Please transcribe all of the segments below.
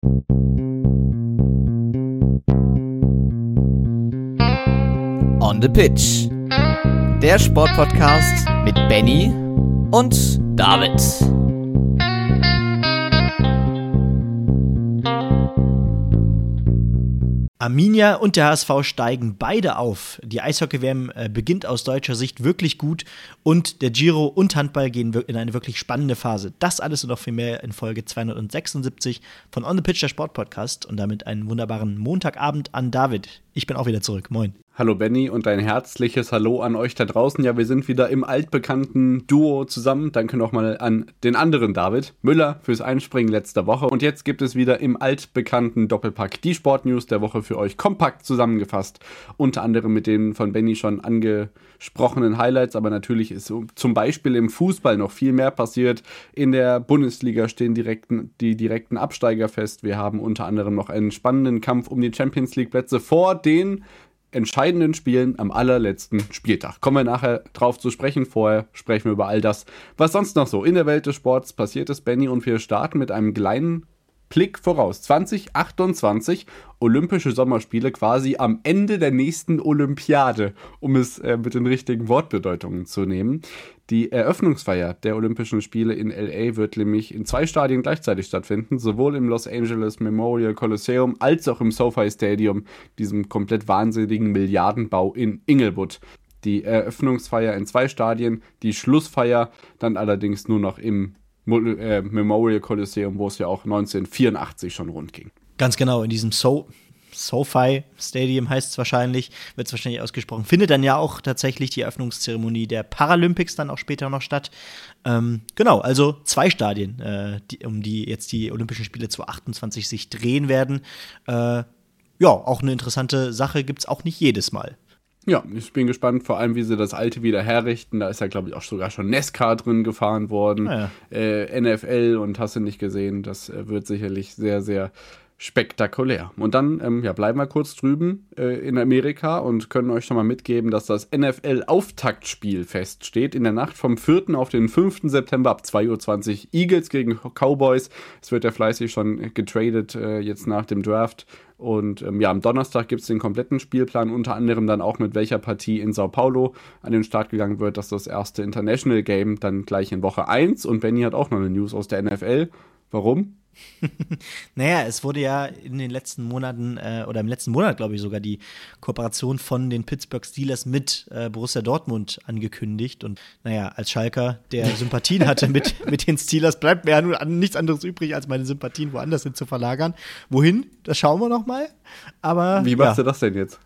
On the Pitch. Der Sportpodcast mit Benny und David. Arminia und der HSV steigen beide auf. Die Eishockey-WM beginnt aus deutscher Sicht wirklich gut und der Giro und Handball gehen in eine wirklich spannende Phase. Das alles und noch viel mehr in Folge 276 von On the Pitch, der Sportpodcast, und damit einen wunderbaren Montagabend an David. Ich bin auch wieder zurück. Moin. Hallo Benny und ein herzliches Hallo an euch da draußen. Ja, wir sind wieder im altbekannten Duo zusammen. Danke nochmal an den anderen David Müller fürs Einspringen letzter Woche. Und jetzt gibt es wieder im altbekannten Doppelpack die Sportnews der Woche für euch kompakt zusammengefasst. Unter anderem mit den von Benny schon angesprochenen Highlights. Aber natürlich ist zum Beispiel im Fußball noch viel mehr passiert. In der Bundesliga stehen die direkten Absteiger fest. Wir haben unter anderem noch einen spannenden Kampf um die Champions-League-Plätze vor den entscheidenden Spielen am allerletzten Spieltag. Kommen wir nachher drauf zu sprechen. Vorher sprechen wir über all das, was sonst noch so in der Welt des Sports passiert ist, Benny. Und wir starten mit einem kleinen Blick voraus. 2028 Olympische Sommerspiele, quasi am Ende der nächsten Olympiade, um es mit den richtigen Wortbedeutungen zu nehmen. Die Eröffnungsfeier der Olympischen Spiele in L.A. wird nämlich in 2 Stadien gleichzeitig stattfinden, sowohl im Los Angeles Memorial Coliseum als auch im SoFi Stadium, diesem komplett wahnsinnigen Milliardenbau in Inglewood. Die Eröffnungsfeier in 2 Stadien, die Schlussfeier dann allerdings nur noch im Memorial Coliseum, wo es ja auch 1984 schon rund ging. Ganz genau, in diesem SoFi Stadium heißt es wahrscheinlich, wird es wahrscheinlich ausgesprochen. Findet dann ja auch tatsächlich die Eröffnungszeremonie der Paralympics dann auch später noch statt. Genau, also 2 Stadien, um die jetzt die Olympischen Spiele 2028 sich drehen werden. Ja, auch eine interessante Sache, gibt es auch nicht jedes Mal. Ja, ich bin gespannt, vor allem wie sie das Alte wieder herrichten. Da ist ja, glaube ich, auch sogar schon NASCAR drin gefahren worden. NFL und hast du nicht gesehen. Das wird sicherlich sehr, sehr spektakulär. Und dann bleiben wir kurz drüben in Amerika und können euch schon mal mitgeben, dass das NFL-Auftaktspiel feststeht. In der Nacht vom 4. auf den 5. September ab 2:20 Uhr Eagles gegen Cowboys. Es wird ja fleißig schon getradet jetzt nach dem Draft. Und am Donnerstag gibt es den kompletten Spielplan, unter anderem dann auch mit welcher Partie in Sao Paulo an den Start gegangen wird. Das ist das erste International Game, dann gleich in Woche 1. Und Benny hat auch noch eine News aus der NFL. Warum? Naja, es wurde ja in den letzten Monaten oder im letzten Monat, glaube ich, sogar die Kooperation von den Pittsburgh Steelers mit Borussia Dortmund angekündigt. Und naja, als Schalker, der Sympathien hatte mit den Steelers, bleibt mir ja nun nichts anderes übrig, als meine Sympathien woanders hin zu verlagern. Wohin? Das schauen wir noch mal. Aber wie machst du das denn jetzt?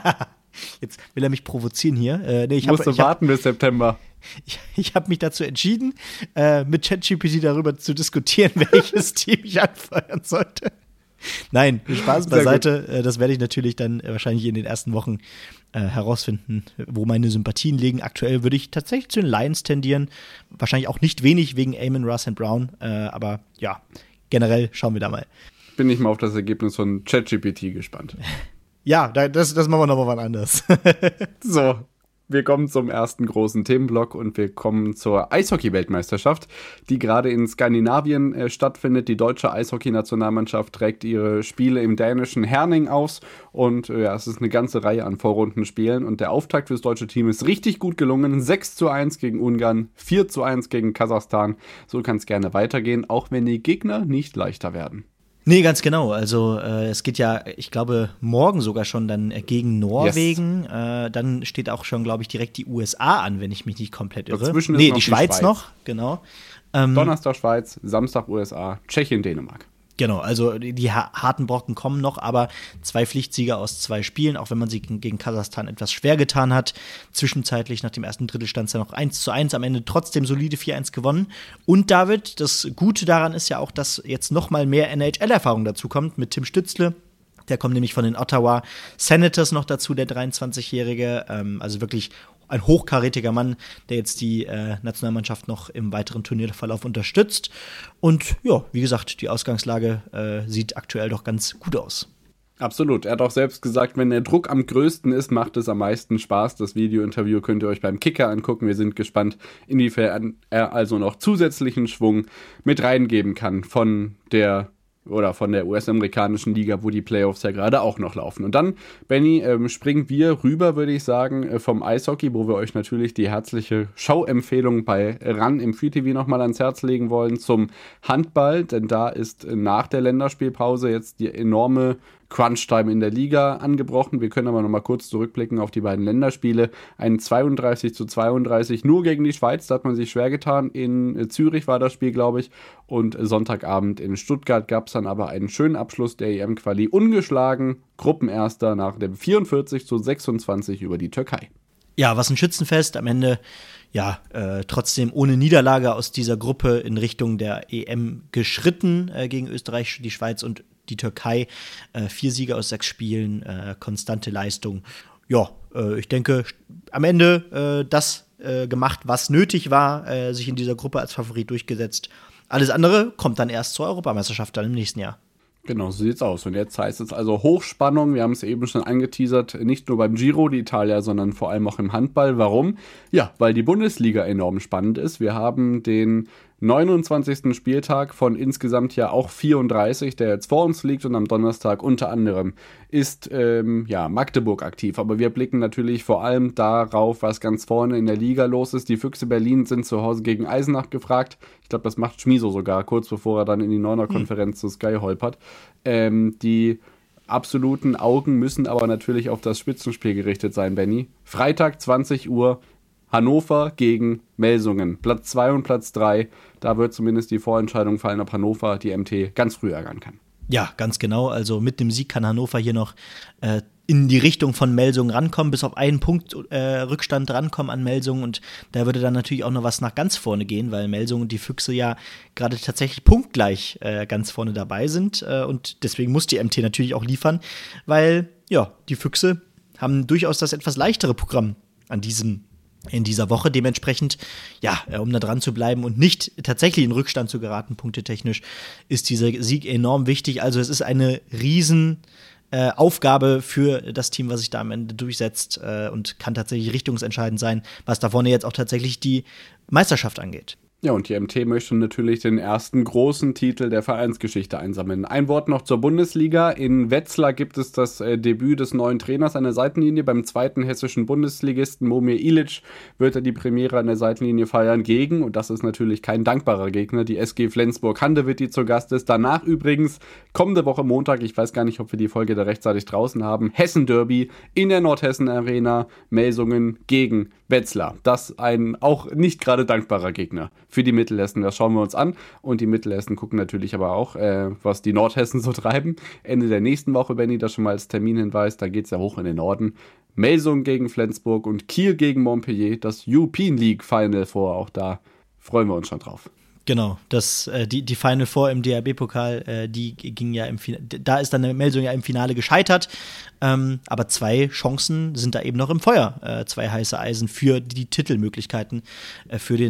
Jetzt will er mich provozieren hier. Musst du warten bis September. Ich habe mich dazu entschieden, mit ChatGPT darüber zu diskutieren, welches Team ich anfeuern sollte. Nein, Spaß beiseite. Das werde ich natürlich dann wahrscheinlich in den ersten Wochen herausfinden, wo meine Sympathien liegen. Aktuell würde ich tatsächlich zu den Lions tendieren. Wahrscheinlich auch nicht wenig wegen Amon-Ra St. Brown. Aber ja, generell schauen wir da mal. Bin ich mal auf das Ergebnis von ChatGPT gespannt. Ja, das machen wir nochmal wann anders. So, wir kommen zum ersten großen Themenblock und wir kommen zur Eishockey-Weltmeisterschaft, die gerade in Skandinavien stattfindet. Die deutsche Eishockey-Nationalmannschaft trägt ihre Spiele im dänischen Herning aus und es ist eine ganze Reihe an Vorrundenspielen und der Auftakt fürs deutsche Team ist richtig gut gelungen. 6:1 gegen Ungarn, 4:1 gegen Kasachstan. So kann es gerne weitergehen, auch wenn die Gegner nicht leichter werden. Nee, ganz genau. Also es geht ja, ich glaube, morgen sogar schon dann gegen Norwegen. Yes. Dann steht auch schon, glaube ich, direkt die USA an, wenn ich mich nicht komplett irre. Dazwischen ist noch die Schweiz noch, genau. Donnerstag Schweiz, Samstag USA, Tschechien, Dänemark. Genau, also die harten Brocken kommen noch, aber 2 Pflichtsieger aus 2 Spielen, auch wenn man sie gegen Kasachstan etwas schwer getan hat. Zwischenzeitlich nach dem ersten Drittel stand es ja noch 1:1, am Ende trotzdem solide 4:1 gewonnen. Und David, das Gute daran ist ja auch, dass jetzt noch mal mehr NHL-Erfahrung dazu kommt mit Tim Stützle. Der kommt nämlich von den Ottawa Senators noch dazu, der 23-Jährige, also wirklich ein hochkarätiger Mann, der jetzt die Nationalmannschaft noch im weiteren Turnierverlauf unterstützt. Und ja, wie gesagt, die Ausgangslage sieht aktuell doch ganz gut aus. Absolut. Er hat auch selbst gesagt, wenn der Druck am größten ist, macht es am meisten Spaß. Das Video-Interview könnt ihr euch beim Kicker angucken. Wir sind gespannt, inwiefern er also noch zusätzlichen Schwung mit reingeben kann von der oder von der US-amerikanischen Liga, wo die Playoffs ja gerade auch noch laufen. Und dann, Benny, springen wir rüber, würde ich sagen, vom Eishockey, wo wir euch natürlich die herzliche Schauempfehlung bei RAN im Free TV nochmal ans Herz legen wollen, zum Handball, denn da ist nach der Länderspielpause jetzt die enorme Crunch-Time in der Liga angebrochen. Wir können aber nochmal kurz zurückblicken auf die beiden Länderspiele. Ein 32:32 nur gegen die Schweiz, da hat man sich schwer getan. In Zürich war das Spiel, glaube ich. Und Sonntagabend in Stuttgart gab es dann aber einen schönen Abschluss der EM-Quali. Ungeschlagen, Gruppenerster nach dem 44:26 über die Türkei. Ja, was ein Schützenfest. Am Ende, ja, trotzdem ohne Niederlage aus dieser Gruppe in Richtung der EM geschritten gegen Österreich, die Schweiz und die Türkei. 4 Siege aus 6 Spielen, konstante Leistung. Ja, ich denke, am Ende das gemacht, was nötig war, sich in dieser Gruppe als Favorit durchgesetzt. Alles andere kommt dann erst zur Europameisterschaft dann im nächsten Jahr. Genau, so sieht's aus. Und jetzt heißt es also Hochspannung. Wir haben es eben schon angeteasert, nicht nur beim Giro d'Italia, sondern vor allem auch im Handball. Warum? Ja, weil die Bundesliga enorm spannend ist. Wir haben den 29. Spieltag von insgesamt ja auch 34, der jetzt vor uns liegt, und am Donnerstag unter anderem ist Magdeburg aktiv. Aber wir blicken natürlich vor allem darauf, was ganz vorne in der Liga los ist. Die Füchse Berlin sind zu Hause gegen Eisenach gefragt. Ich glaube, das macht Schmieso sogar, kurz bevor er dann in die Neuner-Konferenz zu Sky holpert. Die absoluten Augen müssen aber natürlich auf das Spitzenspiel gerichtet sein, Benny. Freitag 20 Uhr, Hannover gegen Melsungen. Platz 2 und Platz 3. Da wird zumindest die Vorentscheidung fallen, ob Hannover die MT ganz früh ärgern kann. Ja, ganz genau. Also mit dem Sieg kann Hannover hier noch in die Richtung von Melsungen rankommen, bis auf einen Punkt Rückstand rankommen an Melsungen. Und da würde dann natürlich auch noch was nach ganz vorne gehen, weil Melsungen und die Füchse ja gerade tatsächlich punktgleich ganz vorne dabei sind. Und deswegen muss die MT natürlich auch liefern, weil ja, die Füchse haben durchaus das etwas leichtere Programm in dieser Woche. Dementsprechend, ja, um da dran zu bleiben und nicht tatsächlich in Rückstand zu geraten, punktetechnisch, ist dieser Sieg enorm wichtig. Also es ist eine riesen Aufgabe für das Team, was sich da am Ende durchsetzt und kann tatsächlich richtungsentscheidend sein, was da vorne jetzt auch tatsächlich die Meisterschaft angeht. Ja, und die MT möchte natürlich den ersten großen Titel der Vereinsgeschichte einsammeln. Ein Wort noch zur Bundesliga. In Wetzlar gibt es das Debüt des neuen Trainers an der Seitenlinie. Beim zweiten hessischen Bundesligisten Momir Ilic wird er die Premiere an der Seitenlinie feiern gegen, und das ist natürlich kein dankbarer Gegner, die SG Flensburg-Handewitt, die zu Gast ist. Danach übrigens kommende Woche Montag, ich weiß gar nicht, ob wir die Folge da rechtzeitig draußen haben, Hessen-Derby in der Nordhessen-Arena, Melsungen gegen Wetzlar. Das ein auch nicht gerade dankbarer Gegner für die Mittelhessen. Das schauen wir uns an. Und die Mittelhessen gucken natürlich aber auch, was die Nordhessen so treiben. Ende der nächsten Woche, Benny, das schon mal als Terminhinweis, da geht es ja hoch in den Norden. Melsungen gegen Flensburg und Kiel gegen Montpellier, das European League Final vor. Auch da freuen wir uns schon drauf. Genau, die Final Four im DHB-Pokal, die ging ja im Finale, da ist dann eine Meldung ja im Finale gescheitert, aber 2 Chancen sind da eben noch im Feuer, 2 heiße Eisen für die Titelmöglichkeiten für die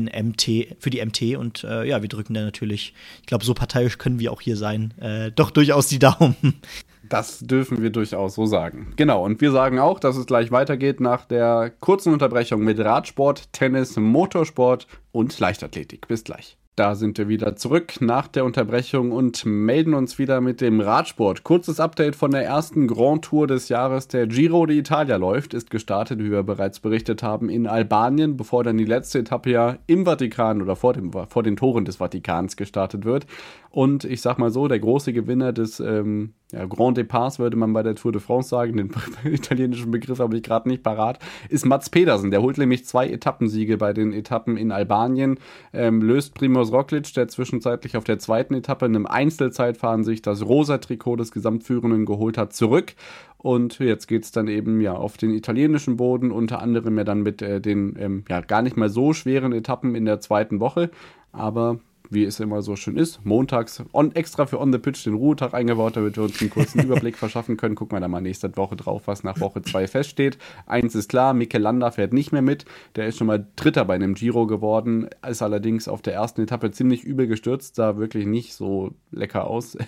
MT und ja, wir drücken da natürlich, ich glaube, so parteiisch können wir auch hier sein, doch durchaus die Daumen. Das dürfen wir durchaus so sagen. Genau, und wir sagen auch, dass es gleich weitergeht nach der kurzen Unterbrechung mit Radsport, Tennis, Motorsport und Leichtathletik. Bis gleich. Da sind wir wieder zurück nach der Unterbrechung und melden uns wieder mit dem Radsport. Kurzes Update von der ersten Grand Tour des Jahres. Der Giro d'Italia läuft, ist gestartet, wie wir bereits berichtet haben, in Albanien, bevor dann die letzte Etappe ja im Vatikan oder vor den Toren des Vatikans gestartet wird. Und ich sag mal so, der große Gewinner des Grand Departs, würde man bei der Tour de France sagen, den italienischen Begriff habe ich gerade nicht parat, ist Mats Pedersen. Der holt nämlich 2 Etappensiege bei den Etappen in Albanien, löst Primož Roglič, der zwischenzeitlich auf der zweiten Etappe in einem Einzelzeitfahren sich das rosa Trikot des Gesamtführenden geholt hat, zurück. Und jetzt geht es dann eben ja auf den italienischen Boden, unter anderem ja dann mit den gar nicht mal so schweren Etappen in der zweiten Woche, aber wie es immer so schön ist, montags extra für On the Pitch den Ruhetag eingebaut, damit wir uns einen kurzen Überblick verschaffen können. Gucken wir da mal nächste Woche drauf, was nach Woche 2 feststeht. Eins ist klar, Mikel Landa fährt nicht mehr mit. Der ist schon mal Dritter bei einem Giro geworden, ist allerdings auf der ersten Etappe ziemlich übel gestürzt, sah wirklich nicht so lecker aus.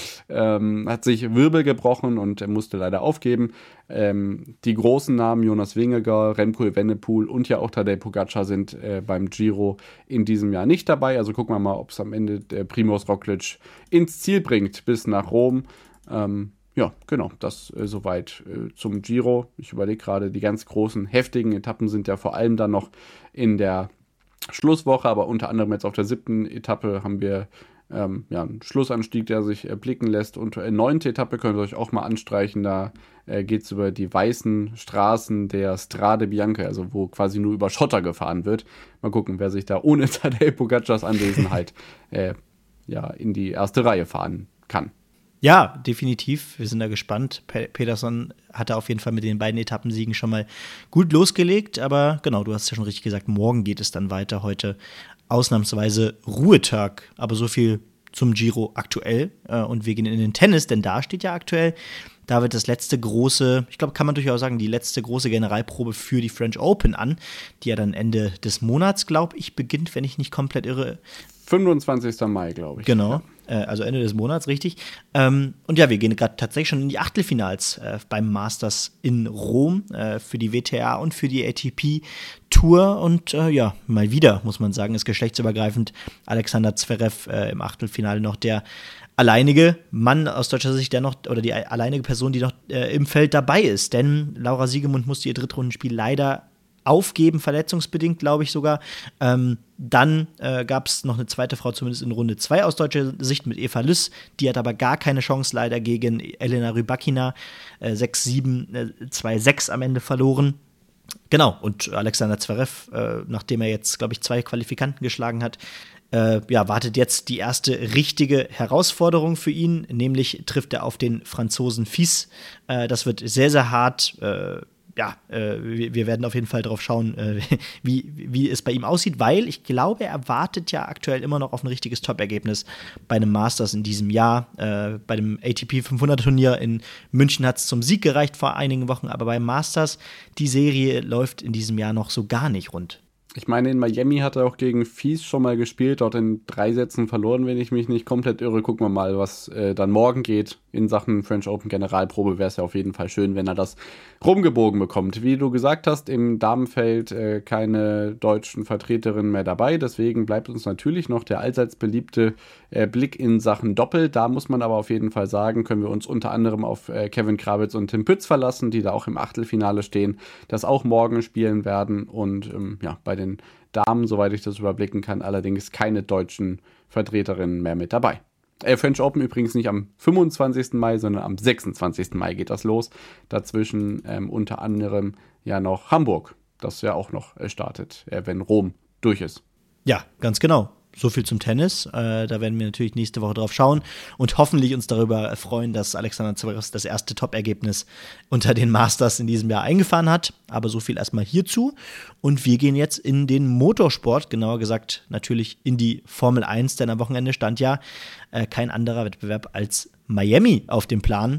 Hat sich Wirbel gebrochen und musste leider aufgeben. Die großen Namen, Jonas Vingegaard, Remco Evenepoel und ja auch Tadej Pogacar sind beim Giro in diesem Jahr nicht dabei. Also gucken wir mal, mal, ob es am Ende der Primož Roglič ins Ziel bringt, bis nach Rom. Ja, genau, das soweit zum Giro. Ich überlege gerade, die ganz großen, heftigen Etappen sind ja vor allem dann noch in der Schlusswoche, aber unter anderem jetzt auf der 7. Etappe haben wir einen Schlussanstieg, der sich blicken lässt. Und 9. Etappe könnt ihr euch auch mal anstreichen, da geht es über die weißen Straßen der Strade Bianche, also wo quasi nur über Schotter gefahren wird. Mal gucken, wer sich da ohne Tadej Pogacars Anwesenheit in die erste Reihe fahren kann. Ja, definitiv. Wir sind da gespannt. Pedersen hatte auf jeden Fall mit den beiden Etappensiegen schon mal gut losgelegt. Aber genau, du hast ja schon richtig gesagt, morgen geht es dann weiter. Heute ausnahmsweise Ruhetag. Aber so viel zum Giro aktuell. Und wir gehen in den Tennis, denn da steht ja aktuell, da wird das letzte große, ich glaube, kann man durchaus sagen, die letzte große Generalprobe für die French Open an, die ja dann Ende des Monats, glaube ich, beginnt, wenn ich nicht komplett irre. 25. Mai, glaube ich. Genau, also Ende des Monats, richtig. Und ja, wir gehen gerade tatsächlich schon in die Achtelfinals beim Masters in Rom für die WTA und für die ATP-Tour. Und mal wieder, muss man sagen, ist geschlechtsübergreifend Alexander Zverev im Achtelfinale noch der alleinige Mann aus deutscher Sicht, der noch, oder die alleinige Person, die noch im Feld dabei ist. Denn Laura Siegemund musste ihr Drittrundenspiel leider aufgeben, verletzungsbedingt, glaube ich sogar. Dann gab es noch eine zweite Frau, zumindest in Runde 2 aus deutscher Sicht mit Eva Lüss. Die hat aber gar keine Chance leider gegen Elena Rybakina. 6-7, 2-6 am Ende verloren. Genau, und Alexander Zverev, nachdem er jetzt, glaube ich, 2 Qualifikanten geschlagen hat, wartet jetzt die erste richtige Herausforderung für ihn, nämlich trifft er auf den Franzosen Fils. Das wird sehr, sehr hart. Wir werden auf jeden Fall drauf schauen, wie es bei ihm aussieht, weil ich glaube, er wartet ja aktuell immer noch auf ein richtiges Top-Ergebnis bei einem Masters in diesem Jahr. Bei dem ATP 500-Turnier in München hat es zum Sieg gereicht vor einigen Wochen, aber beim Masters, die Serie läuft in diesem Jahr noch so gar nicht rund. Ich meine, in Miami hat er auch gegen Fils schon mal gespielt, dort in 3 Sätzen verloren, wenn ich mich nicht komplett irre. Gucken wir mal, was dann morgen geht in Sachen French Open Generalprobe. Wäre es ja auf jeden Fall schön, wenn er das rumgebogen bekommt. Wie du gesagt hast, im Damenfeld keine deutschen Vertreterinnen mehr dabei. Deswegen bleibt uns natürlich noch der allseits beliebte Blick in Sachen Doppel. Da muss man aber auf jeden Fall sagen, können wir uns unter anderem auf Kevin Krawitz und Tim Pütz verlassen, die da auch im Achtelfinale stehen, das auch morgen spielen werden. Und bei den Damen, soweit ich das überblicken kann, allerdings keine deutschen Vertreterinnen mehr mit dabei. French Open übrigens nicht am 25. Mai, sondern am 26. Mai geht das los. Dazwischen unter anderem ja noch Hamburg, das ja auch noch startet, wenn Rom durch ist. Ja, ganz genau. So viel zum Tennis. Da werden wir natürlich nächste Woche drauf schauen und hoffentlich uns darüber freuen, dass Alexander Zverev das erste Top-Ergebnis unter den Masters in diesem Jahr eingefahren hat. Aber so viel erstmal hierzu. Und wir gehen jetzt in den Motorsport, genauer gesagt natürlich in die Formel 1, denn am Wochenende stand ja kein anderer Wettbewerb als Miami auf dem Plan.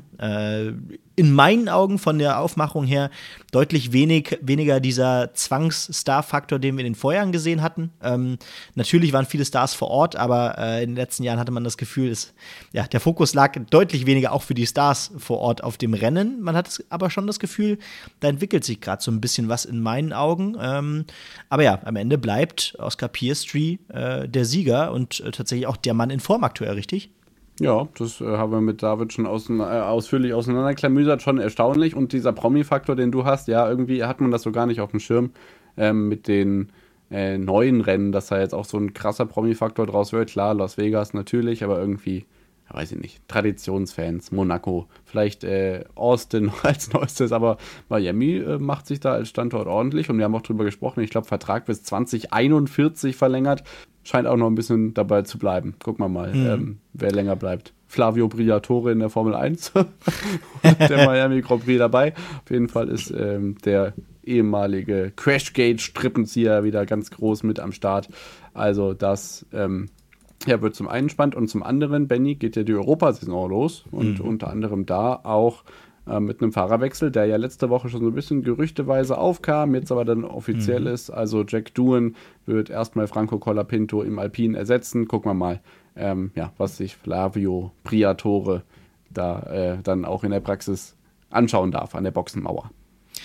In meinen Augen von der Aufmachung her deutlich weniger dieser Zwangs-Star-Faktor, den wir in den Vorjahren gesehen hatten. Natürlich waren viele Stars vor Ort, aber in den letzten Jahren hatte man das Gefühl, der Fokus lag deutlich weniger auch für die Stars vor Ort auf dem Rennen. Man hat aber schon das Gefühl, da entwickelt sich gerade so ein bisschen was in meinen Augen. Aber ja, am Ende bleibt Oscar Piastri der Sieger und tatsächlich auch der Mann in Form aktuell, richtig? Ja, das haben wir mit David schon ausführlich auseinanderklamüsert, schon erstaunlich. Und dieser Promi-Faktor, den du hast, ja, irgendwie hat man das so gar nicht auf dem Schirm mit den neuen Rennen, dass da jetzt auch so ein krasser Promi-Faktor draus wird. Klar, Las Vegas natürlich, aber irgendwie, weiß ich nicht, Traditionsfans, Monaco, vielleicht Austin noch als Neuestes, aber Miami macht sich da als Standort ordentlich und wir haben auch drüber gesprochen, ich glaube, Vertrag bis 2041 verlängert. Scheint auch noch ein bisschen dabei zu bleiben. Gucken wir mal, wer länger bleibt. Flavio Briatore in der Formel 1 und der Miami Grand Prix dabei. Auf jeden Fall ist der ehemalige Crashgate-Strippenzieher wieder ganz groß mit am Start. Also das wird zum einen spannend und zum anderen, Benny, geht ja die Europasaison los und unter anderem da auch mit einem Fahrerwechsel, der ja letzte Woche schon so ein bisschen gerüchteweise aufkam, jetzt aber dann offiziell ist. Also Jack Doohan wird erstmal Franco Colapinto im Alpine ersetzen. Gucken wir mal, was sich Flavio Briatore da dann auch in der Praxis anschauen darf an der Boxenmauer.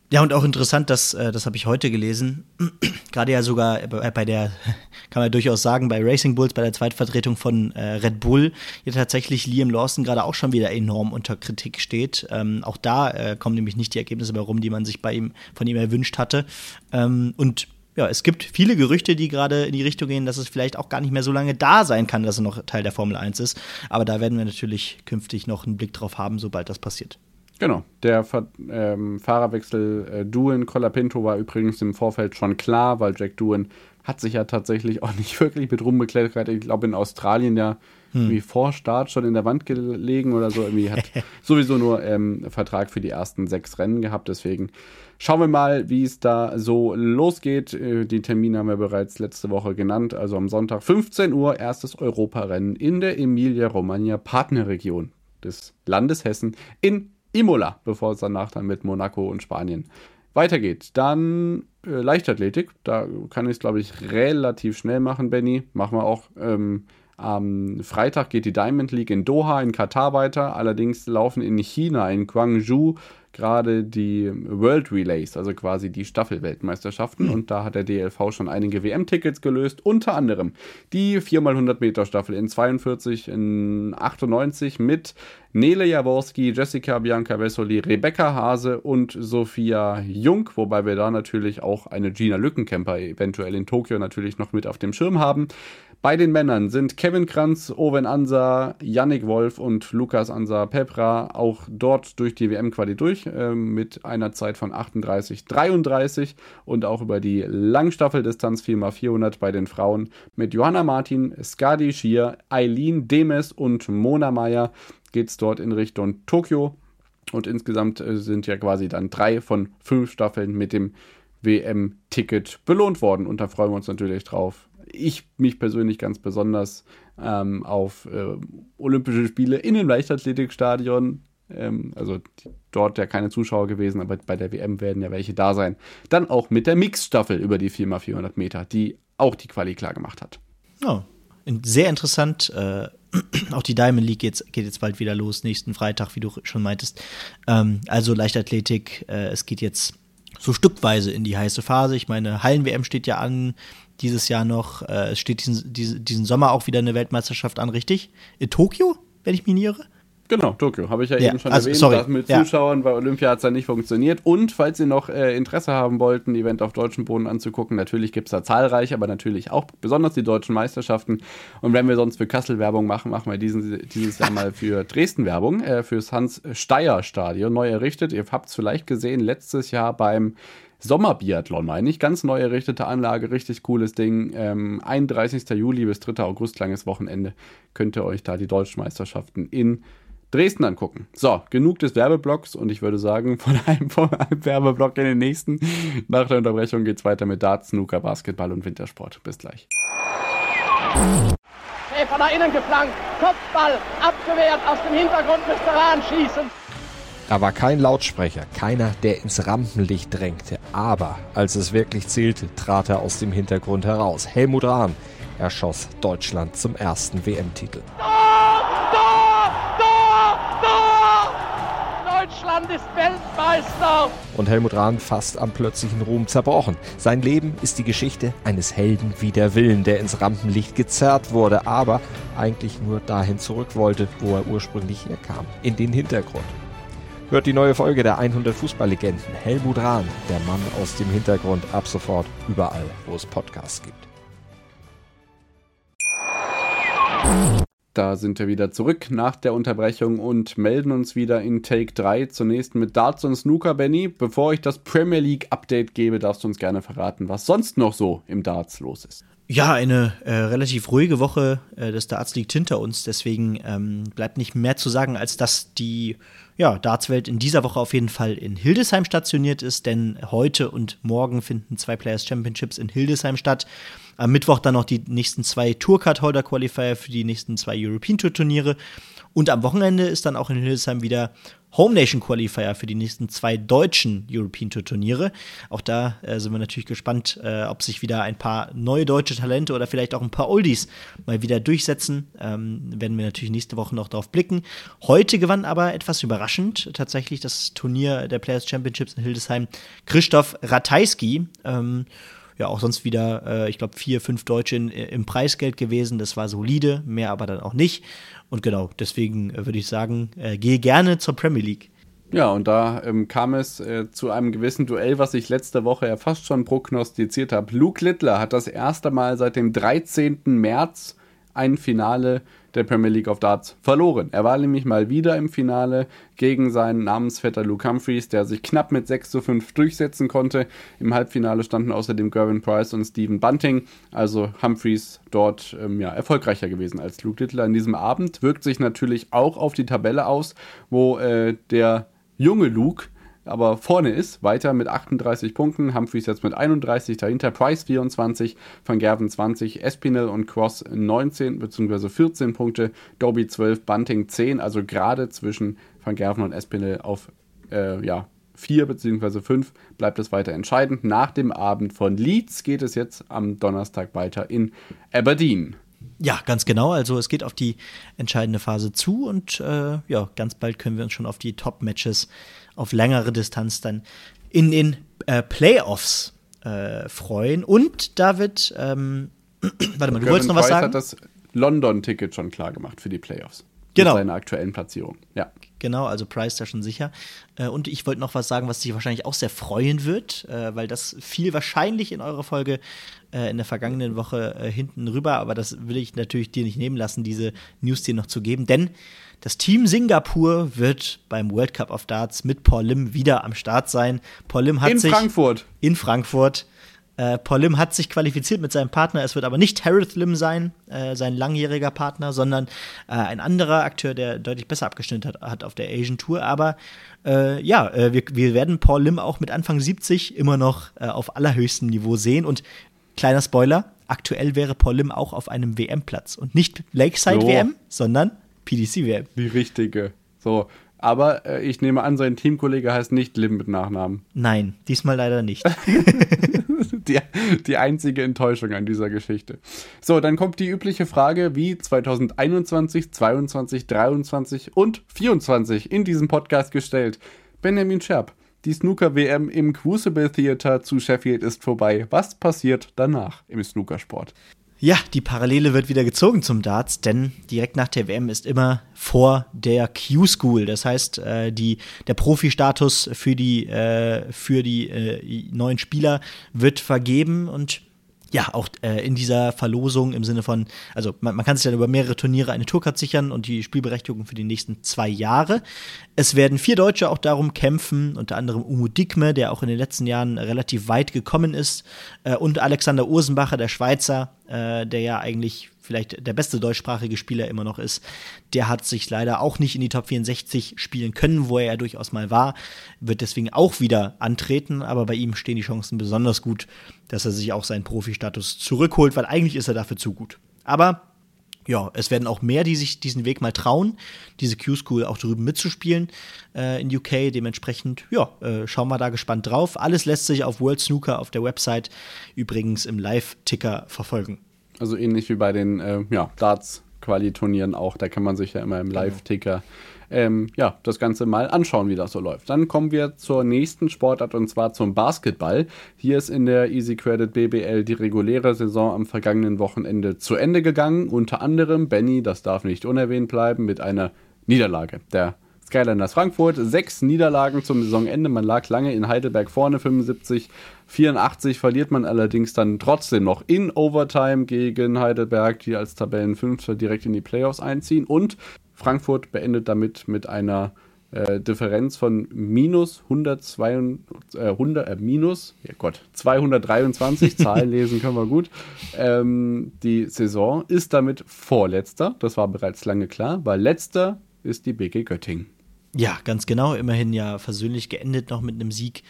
Ja, und auch interessant, das habe ich heute gelesen, gerade ja sogar bei der, kann man durchaus sagen, bei Racing Bulls, bei der Zweitvertretung von Red Bull, hier tatsächlich Liam Lawson gerade auch schon wieder enorm unter Kritik steht. Auch da kommen nämlich nicht die Ergebnisse mehr rum, die man sich von ihm erwünscht hatte. Und ja, es gibt viele Gerüchte, die gerade in die Richtung gehen, dass es vielleicht auch gar nicht mehr so lange da sein kann, dass er noch Teil der Formel 1 ist. Aber da werden wir natürlich künftig noch einen Blick drauf haben, sobald das passiert. Genau, der Fahrerwechsel Doohan Colapinto war übrigens im Vorfeld schon klar, weil Jack Doohan hat sich ja tatsächlich auch nicht wirklich mit rumbekleckert. Ich glaube in Australien ja irgendwie vor Start schon in der Wand gelegen oder so. Irgendwie hat sowieso nur Vertrag für die ersten 6 Rennen gehabt. Deswegen schauen wir mal, wie es da so losgeht. Die Termine haben wir bereits letzte Woche genannt. Also am Sonntag 15 Uhr erstes Europarennen in der Emilia-Romagna Partnerregion des Landes Hessen in Imola, bevor es danach dann mit Monaco und Spanien weitergeht. Dann Leichtathletik, da kann ich es, glaube ich, relativ schnell machen, Benny. Machen wir auch. Am Freitag geht die Diamond League in Doha in Katar weiter. Allerdings laufen in China, in Guangzhou, gerade die World Relays, also quasi die Staffelweltmeisterschaften. Und da hat der DLV schon einige WM-Tickets gelöst. Unter anderem die 4x100 Meter Staffel in 42, in 98 mit Nele Jaworski, Jessica Bianca Wessoli, Rebecca Hase und Sophia Jung. Wobei wir da natürlich auch eine Gina Lückenkämper eventuell in Tokio natürlich noch mit auf dem Schirm haben. Bei den Männern sind Kevin Kranz, Owen Ansa, Yannick Wolf und Lukas Ansa Pepra auch dort durch die WM-Quali durch mit einer Zeit von 38,33 und auch über die Langstaffeldistanz 4x400 bei den Frauen mit Johanna Martin, Skadi Schier, Eileen Demes und Mona Meyer geht es dort in Richtung Tokio. Und insgesamt sind ja quasi dann 3 von 5 Staffeln mit dem WM-Ticket belohnt worden. Und da freuen wir uns natürlich drauf. Ich mich persönlich ganz besonders auf Olympische Spiele in dem Leichtathletikstadion. Also dort ja keine Zuschauer gewesen, aber bei der WM werden ja welche da sein. Dann auch mit der Mixstaffel über die 4x400 Meter, die auch die Quali klar gemacht hat. Oh, sehr interessant. Auch die Diamond League geht jetzt bald wieder los, nächsten Freitag, wie du schon meintest. Also Leichtathletik, es geht jetzt so stückweise in die heiße Phase. Ich meine, Hallen-WM steht ja an, dieses Jahr noch. Es steht diesen Sommer auch wieder eine Weltmeisterschaft an, richtig? In Tokio, wenn ich mich nicht irre? Genau, Tokio, habe ich ja eben schon erwähnt. Das mit Zuschauern bei Olympia hat es ja nicht funktioniert. Und falls ihr noch Interesse haben wollt, ein Event auf deutschem Boden anzugucken, natürlich gibt es da zahlreiche, aber natürlich auch besonders die deutschen Meisterschaften. Und wenn wir sonst für Kassel Werbung machen, machen wir dieses Jahr mal für Dresden Werbung, fürs Hans-Steier-Stadion, neu errichtet. Ihr habt es vielleicht gesehen, letztes Jahr beim Sommerbiathlon, meine ich. Ganz neu errichtete Anlage, richtig cooles Ding. 31. Juli bis 3. August, langes Wochenende, könnt ihr euch da die deutschen Meisterschaften in Dresden angucken. So, genug des Werbeblocks und ich würde sagen, von einem Werbeblock in den nächsten. Nach der Unterbrechung geht's weiter mit Darts, Snooker, Basketball und Wintersport. Bis gleich. Hey, von da innen geflankt, Kopfball, abgewehrt, aus dem Hintergrund müsste Rahn schießen. Da war kein Lautsprecher, keiner, der ins Rampenlicht drängte. Aber als es wirklich zählte, trat er aus dem Hintergrund heraus. Helmut Rahn erschoss Deutschland zum ersten WM-Titel. Deutschland ist Weltmeister! Und Helmut Rahn fast am plötzlichen Ruhm zerbrochen. Sein Leben ist die Geschichte eines Helden wider Willen, der ins Rampenlicht gezerrt wurde, aber eigentlich nur dahin zurück wollte, wo er ursprünglich herkam, in den Hintergrund. Hört die neue Folge der 100 Fußballlegenden. Helmut Rahn, der Mann aus dem Hintergrund, ab sofort überall, wo es Podcasts gibt. Da sind wir wieder zurück nach der Unterbrechung und melden uns wieder in Take 3. Zunächst mit Darts und Snooker, Benny. Bevor ich das Premier League Update gebe, darfst du uns gerne verraten, was sonst noch so im Darts los ist. Ja, eine relativ ruhige Woche des Darts liegt hinter uns. Deswegen bleibt nicht mehr zu sagen, als dass die Dartswelt in dieser Woche auf jeden Fall in Hildesheim stationiert ist. Denn heute und morgen finden 2 Players Championships in Hildesheim statt. Am Mittwoch dann noch die nächsten 2 Tourcard-Holder-Qualifier für die nächsten 2 European Tour-Turniere. Und am Wochenende ist dann auch in Hildesheim wieder Home Nation Qualifier für die nächsten 2 deutschen European Tour Turniere. Auch da sind wir natürlich gespannt, ob sich wieder ein paar neue deutsche Talente oder vielleicht auch ein paar Oldies mal wieder durchsetzen. Werden wir natürlich nächste Woche noch darauf blicken. Heute gewann aber etwas überraschend tatsächlich das Turnier der Players Championships in Hildesheim Krzysztof Ratajski. Ja, auch sonst wieder, ich glaube, 4, 5 Deutsche im Preisgeld gewesen. Das war solide, mehr aber dann auch nicht. Und genau, deswegen würde ich sagen, gehe gerne zur Premier League. Ja, und da kam es zu einem gewissen Duell, was ich letzte Woche ja fast schon prognostiziert habe. Luke Littler hat das erste Mal seit dem 13. März ein Finale der Premier League of Darts verloren. Er war nämlich mal wieder im Finale gegen seinen Namensvetter Luke Humphries, der sich knapp mit 6:5 durchsetzen konnte. Im Halbfinale standen außerdem Gervin Price und Stephen Bunting, also Humphries dort erfolgreicher gewesen als Luke Littler an diesem Abend. Wirkt sich natürlich auch auf die Tabelle aus, wo der junge Luke aber vorne ist, weiter mit 38 Punkten, Humphries jetzt mit 31, dahinter Price 24, Van Gerven 20, Espinel und Cross 19 bzw. 14 Punkte, Doby 12, Bunting 10, also gerade zwischen Van Gerven und Espinel auf 4 bzw. 5 bleibt es weiter entscheidend. Nach dem Abend von Leeds geht es jetzt am Donnerstag weiter in Aberdeen. Ja, ganz genau. Also es geht auf die entscheidende Phase zu und ganz bald können wir uns schon auf die Top-Matches auf längere Distanz dann in den Playoffs freuen. Und David, warte mal, du wolltest noch was sagen? Hat das London-Ticket schon klar gemacht für die Playoffs. Genau. Mit seiner aktuellen Platzierung. Ja. Genau, also Price da schon sicher. Und ich wollte noch was sagen, was dich wahrscheinlich auch sehr freuen wird, weil das fiel wahrscheinlich in eurer Folge in der vergangenen Woche hinten rüber, aber das will ich natürlich dir nicht nehmen lassen, diese News dir noch zu geben, denn das Team Singapur wird beim World Cup of Darts mit Paul Lim wieder am Start sein. Paul Lim hat sich in Frankfurt. Paul Lim hat sich qualifiziert mit seinem Partner. Es wird aber nicht Harith Lim sein, sein langjähriger Partner, sondern ein anderer Akteur, der deutlich besser abgeschnitten hat auf der Asian Tour. Aber wir werden Paul Lim auch mit Anfang 70 immer noch auf allerhöchstem Niveau sehen. Und kleiner Spoiler, aktuell wäre Paul Lim auch auf einem WM-Platz. Und nicht Lakeside-WM, sondern PDC-WM. Die richtige. So. Aber ich nehme an, sein Teamkollege heißt nicht Lim mit Nachnamen. Nein, diesmal leider nicht. Die einzige Enttäuschung an dieser Geschichte. So, dann kommt die übliche Frage, wie 2021, 22, 23 und 24 in diesem Podcast gestellt. Benjamin Scherb, die Snooker-WM im Crucible Theater zu Sheffield ist vorbei. Was passiert danach im Snookersport? Ja, die Parallele wird wieder gezogen zum Darts, denn direkt nach der WM ist immer vor der Q-School. Das heißt, der Profi-Status für die neuen Spieler wird vergeben und ja, auch in dieser Verlosung im Sinne von, also man kann sich dann über mehrere Turniere eine Tourcard sichern und die Spielberechtigung für die nächsten 2 Jahre. Es werden 4 Deutsche auch darum kämpfen, unter anderem Umut Dikme, der auch in den letzten Jahren relativ weit gekommen ist, und Alexander Ursenbacher, der Schweizer, der ja eigentlich vielleicht der beste deutschsprachige Spieler immer noch ist. Der hat sich leider auch nicht in die Top 64 spielen können, wo er ja durchaus mal war, wird deswegen auch wieder antreten, aber bei ihm stehen die Chancen besonders gut, dass er sich auch seinen Profi-Status zurückholt, weil eigentlich ist er dafür zu gut. Aber ja, es werden auch mehr, die sich diesen Weg mal trauen, diese Q-School auch drüben mitzuspielen in UK. Dementsprechend, schauen wir da gespannt drauf. Alles lässt sich auf World Snooker auf der Website übrigens im Live-Ticker verfolgen. Also ähnlich wie bei den Darts-Quali-Turnieren auch. Da kann man sich ja immer im Live-Ticker das Ganze mal anschauen, wie das so läuft. Dann kommen wir zur nächsten Sportart und zwar zum Basketball. Hier ist in der Easy Credit BBL die reguläre Saison am vergangenen Wochenende zu Ende gegangen. Unter anderem, Benny, das darf nicht unerwähnt bleiben, mit einer Niederlage der Skyliners Frankfurt. 6 Niederlagen zum Saisonende. Man lag lange in Heidelberg vorne, 75-84 verliert man allerdings dann trotzdem noch in Overtime gegen Heidelberg, die als Tabellenfünfter direkt in die Playoffs einziehen. Und Frankfurt beendet damit mit einer Differenz von minus 223, Zahlen lesen können wir gut. Die Saison ist damit vorletzter, das war bereits lange klar, weil letzter ist die BG Göttingen. Ja, ganz genau, immerhin ja versöhnlich geendet noch mit einem Sieg.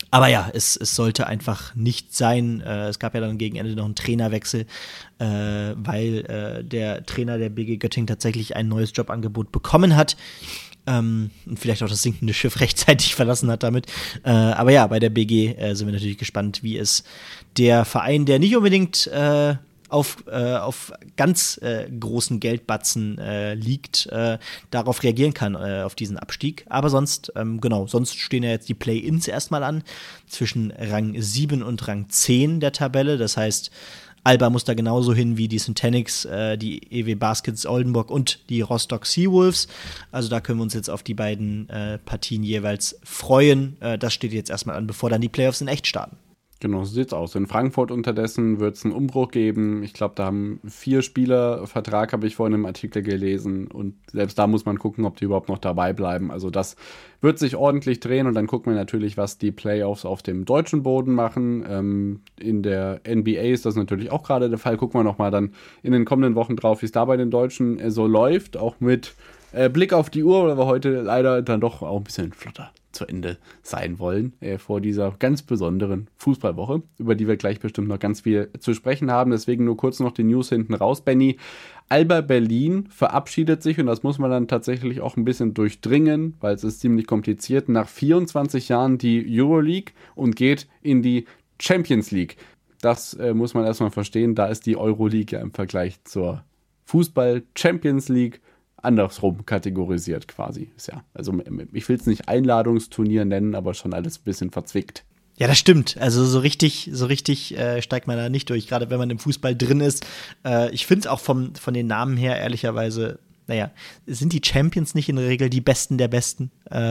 Aber ja, es sollte einfach nicht sein. Es gab ja dann gegen Ende noch einen Trainerwechsel, weil der Trainer der BG Göttingen tatsächlich ein neues Jobangebot bekommen hat. Und vielleicht auch das sinkende Schiff rechtzeitig verlassen hat damit. Aber ja, bei der BG sind wir natürlich gespannt, wie es der Verein, der nicht unbedingt auf ganz großen Geldbatzen liegt, darauf reagieren kann, auf diesen Abstieg. Aber sonst stehen ja jetzt die Play-Ins erstmal an, zwischen Rang 7 und Rang 10 der Tabelle. Das heißt, Alba muss da genauso hin wie die Centenics, die EW Baskets Oldenburg und die Rostock Seawolves. Also da können wir uns jetzt auf die beiden Partien jeweils freuen. Das steht jetzt erstmal an, bevor dann die Playoffs in echt starten. Genau, so sieht's aus. In Frankfurt unterdessen wird es einen Umbruch geben. Ich glaube, da haben 4 Spieler Vertrag, habe ich vorhin im Artikel gelesen. Und selbst da muss man gucken, ob die überhaupt noch dabei bleiben. Also das wird sich ordentlich drehen. Und dann gucken wir natürlich, was die Playoffs auf dem deutschen Boden machen. In der NBA ist das natürlich auch gerade der Fall. Gucken wir nochmal dann in den kommenden Wochen drauf, wie es da bei den Deutschen so läuft. Auch mit Blick auf die Uhr, weil wir heute leider dann doch auch ein bisschen flotter zu Ende sein wollen, vor dieser ganz besonderen Fußballwoche, über die wir gleich bestimmt noch ganz viel zu sprechen haben. Deswegen nur kurz noch die News hinten raus, Benny. Alba Berlin verabschiedet sich, und das muss man dann tatsächlich auch ein bisschen durchdringen, weil es ist ziemlich kompliziert, nach 24 Jahren die Euroleague und geht in die Champions League. Das muss man erstmal verstehen, da ist die Euroleague ja im Vergleich zur Fußball-Champions League andersrum kategorisiert quasi. Ist ja, also ich will es nicht Einladungsturnier nennen, aber schon alles ein bisschen verzwickt. Ja, das stimmt. Also so richtig steigt man da nicht durch, gerade wenn man im Fußball drin ist. Ich finde es auch von den Namen her ehrlicherweise, sind die Champions nicht in der Regel die Besten der Besten?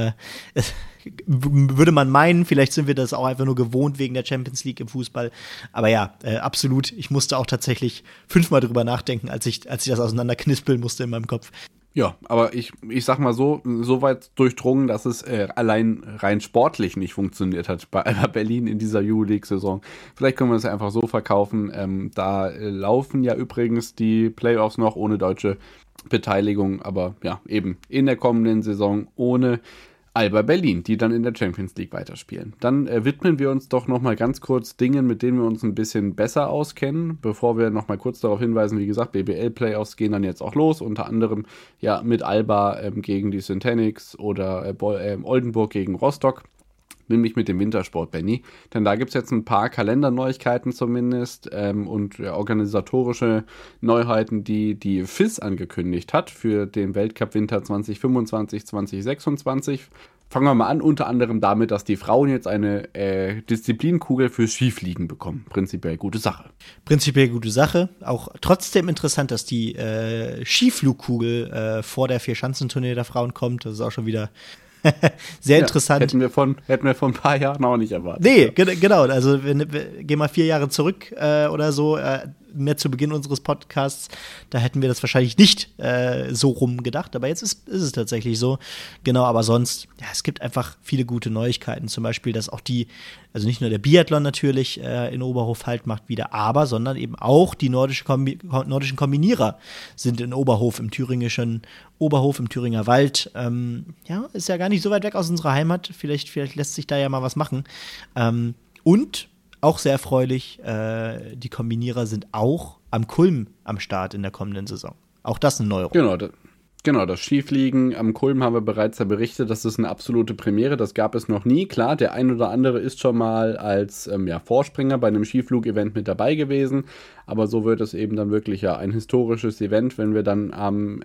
Würde man meinen, vielleicht sind wir das auch einfach nur gewohnt wegen der Champions League im Fußball. Aber ja, absolut. Ich musste auch tatsächlich 5-mal drüber nachdenken, als ich das auseinanderknispeln musste in meinem Kopf. Ja, aber ich sag mal so weit durchdrungen, dass es allein rein sportlich nicht funktioniert hat bei Alba Berlin in dieser Euroleague-Saison. Vielleicht können wir das ja einfach so verkaufen. Da laufen ja übrigens die Playoffs noch ohne deutsche Beteiligung, aber ja, eben in der kommenden Saison ohne Alba Berlin, die dann in der Champions League weiterspielen. Dann widmen wir uns doch nochmal ganz kurz Dingen, mit denen wir uns ein bisschen besser auskennen, bevor wir nochmal kurz darauf hinweisen, wie gesagt, BBL-Playoffs gehen dann jetzt auch los, unter anderem ja mit Alba gegen die Centenics oder Oldenburg gegen Rostock. Nämlich mit dem Wintersport, Benny. Denn da gibt es jetzt ein paar Kalenderneuigkeiten zumindest und organisatorische Neuheiten, die FIS angekündigt hat für den Weltcup Winter 2025, 2026. Fangen wir mal an, unter anderem damit, dass die Frauen jetzt eine Disziplinkugel fürs Skifliegen bekommen. Prinzipiell gute Sache. Prinzipiell gute Sache. Auch trotzdem interessant, dass die Skiflugkugel vor der Vierschanzentournee der Frauen kommt. Das ist auch schon wieder sehr interessant. Hätten wir vor ein paar Jahren auch nicht erwartet. Nee, genau. Also gehen mal 4 Jahre zurück oder so, mehr zu Beginn unseres Podcasts, da hätten wir das wahrscheinlich nicht so rum gedacht, aber jetzt ist es tatsächlich so. Genau, aber sonst, ja, es gibt einfach viele gute Neuigkeiten. Zum Beispiel, dass auch also nicht nur der Biathlon natürlich in Oberhof Halt macht wieder, sondern eben auch die nordischen Kombinierer sind in Oberhof, im thüringischen Oberhof, im Thüringer Wald. Ja, ist ja gar nicht so weit weg aus unserer Heimat. Vielleicht lässt sich da ja mal was machen. Und auch sehr erfreulich, die Kombinierer sind auch am Kulm am Start in der kommenden Saison. Auch das eine Neuerung. Genau, das Skifliegen am Kulm haben wir bereits ja berichtet. Das ist eine absolute Premiere, das gab es noch nie. Klar, der ein oder andere ist schon mal als Vorspringer bei einem Skiflug-Event mit dabei gewesen. Aber so wird es eben dann wirklich ja ein historisches Event, wenn wir dann am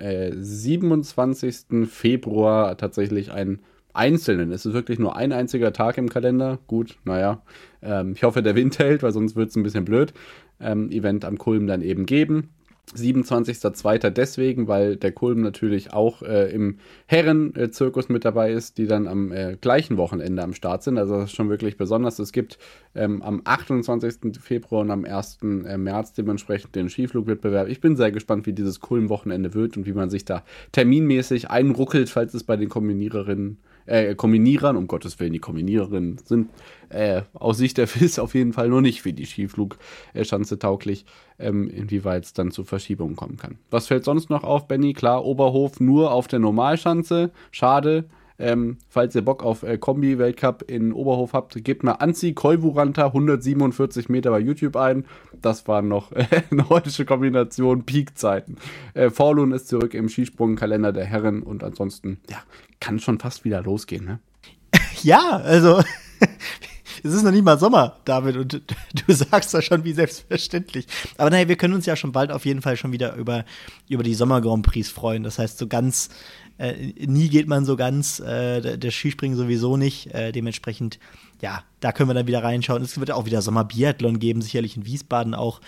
27. Februar tatsächlich einen einzelnen. Es ist wirklich nur ein einziger Tag im Kalender. Gut, ich hoffe, der Wind hält, weil sonst wird es ein bisschen blöd. Event am Kulm dann eben geben. 27.02. deswegen, weil der Kulm natürlich auch im Herrenzirkus mit dabei ist, die dann am gleichen Wochenende am Start sind. Also das ist schon wirklich besonders. Es gibt am 28. Februar und am 1. März dementsprechend den Skiflugwettbewerb. Ich bin sehr gespannt, wie dieses Kulm-Wochenende wird und wie man sich da terminmäßig einruckelt, falls es bei den Kombinierern, um Gottes Willen, die Kombiniererinnen sind aus Sicht der FIS auf jeden Fall noch nicht für die Skiflugschanze tauglich, inwieweit es dann zu Verschiebungen kommen kann. Was fällt sonst noch auf, Benny? Klar, Oberhof nur auf der Normalschanze. Schade. Falls ihr Bock auf Kombi-Weltcup in Oberhof habt, gebt mal Anzi Koivuranta 147 Meter bei YouTube ein. Das war noch eine nordische Kombination, Peak-Zeiten. Forlun ist zurück im Skisprungkalender der Herren und ansonsten, ja, kann schon fast wieder losgehen, ne? Ja, also es ist noch nicht mal Sommer, David, und du sagst das schon wie selbstverständlich. Aber naja, wir können uns ja schon bald auf jeden Fall schon wieder über die Sommer-Grand Prix freuen. Das heißt, so ganz, nie geht man so ganz, der Skispringen sowieso nicht. Dementsprechend, ja, da können wir dann wieder reinschauen. Es wird auch wieder Sommer-Biathlon geben, sicherlich in Wiesbaden auch.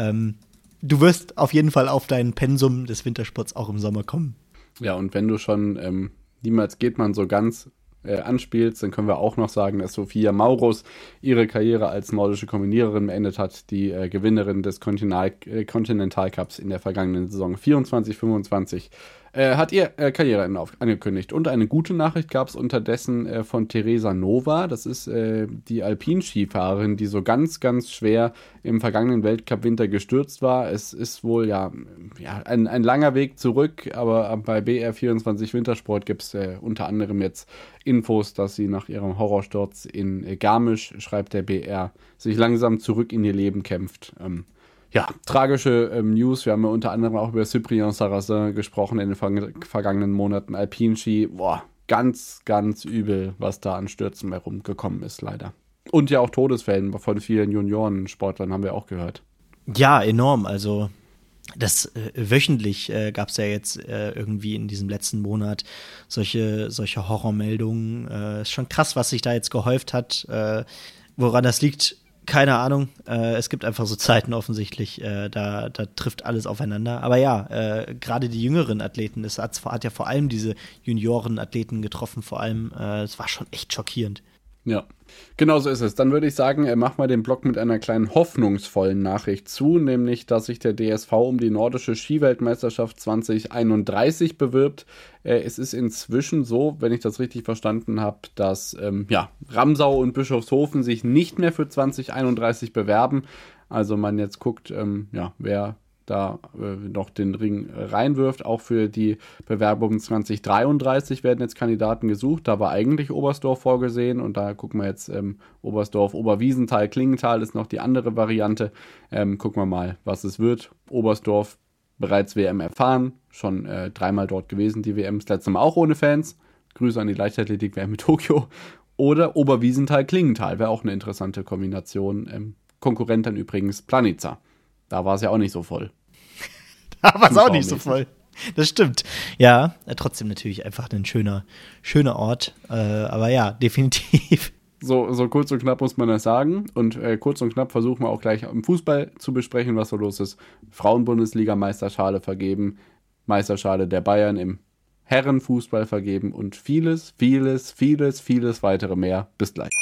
Du wirst auf jeden Fall auf dein Pensum des Wintersports auch im Sommer kommen. Ja, und wenn du schon niemals geht man so ganz anspielst, dann können wir auch noch sagen, dass Sophia Maurus ihre Karriere als nordische Kombiniererin beendet hat, die Gewinnerin des Continental Cups in der vergangenen Saison 24-25. Hat ihr Karriereende angekündigt. Und eine gute Nachricht gab es unterdessen von Teresa Nova. Das ist die Alpinskifahrerin, die so ganz, ganz schwer im vergangenen Weltcup-Winter gestürzt war. Es ist wohl ein langer Weg zurück, aber bei BR24 Wintersport gibt es unter anderem jetzt Infos, dass sie nach ihrem Horrorsturz in Garmisch, schreibt der BR, sich langsam zurück in ihr Leben kämpft. Ja, tragische News. Wir haben ja unter anderem auch über Cyprien Sarrazin gesprochen in den vergangenen Monaten. Alpinski, ganz, ganz übel, was da an Stürzen herumgekommen ist, leider. Und ja auch Todesfällen von vielen Juniorensportlern haben wir auch gehört. Ja, enorm. Also das wöchentlich gab es ja jetzt irgendwie in diesem letzten Monat solche Horrormeldungen. Ist schon krass, was sich da jetzt gehäuft hat. Woran das liegt, keine Ahnung. Es gibt einfach so Zeiten offensichtlich, da trifft alles aufeinander. Aber ja, gerade die jüngeren Athleten, es hat ja vor allem diese Junioren-Athleten getroffen, vor allem, es war schon echt schockierend. Ja, genau so ist es. Dann würde ich sagen, mach mal den Blog mit einer kleinen hoffnungsvollen Nachricht zu, nämlich, dass sich der DSV um die nordische Skiweltmeisterschaft 2031 bewirbt. Es ist inzwischen so, wenn ich das richtig verstanden habe, dass Ramsau und Bischofshofen sich nicht mehr für 2031 bewerben. Also man jetzt guckt, wer da noch den Ring reinwirft. Auch für die Bewerbung 2033 werden jetzt Kandidaten gesucht. Da war eigentlich Oberstdorf vorgesehen und da gucken wir jetzt Oberstdorf, Oberwiesenthal, Klingenthal ist noch die andere Variante. Gucken wir mal, was es wird. Oberstdorf bereits WM erfahren, schon dreimal dort gewesen, die WM, das letzte Mal auch ohne Fans. Grüße an die Leichtathletik-WM in Tokio. Oder Oberwiesenthal, Klingenthal, wäre auch eine interessante Kombination. Konkurrent dann übrigens Planica. Da war es ja auch nicht so voll. Da war es auch nicht so voll. Das stimmt. Ja, trotzdem natürlich einfach ein schöner Ort. Aber ja, definitiv. So kurz und knapp muss man das sagen. Und kurz und knapp versuchen wir auch gleich im Fußball zu besprechen, was so los ist. Frauenbundesliga Meisterschale vergeben, Meisterschale der Bayern im Herrenfußball vergeben und vieles, vieles, vieles, vieles weitere mehr. Bis gleich.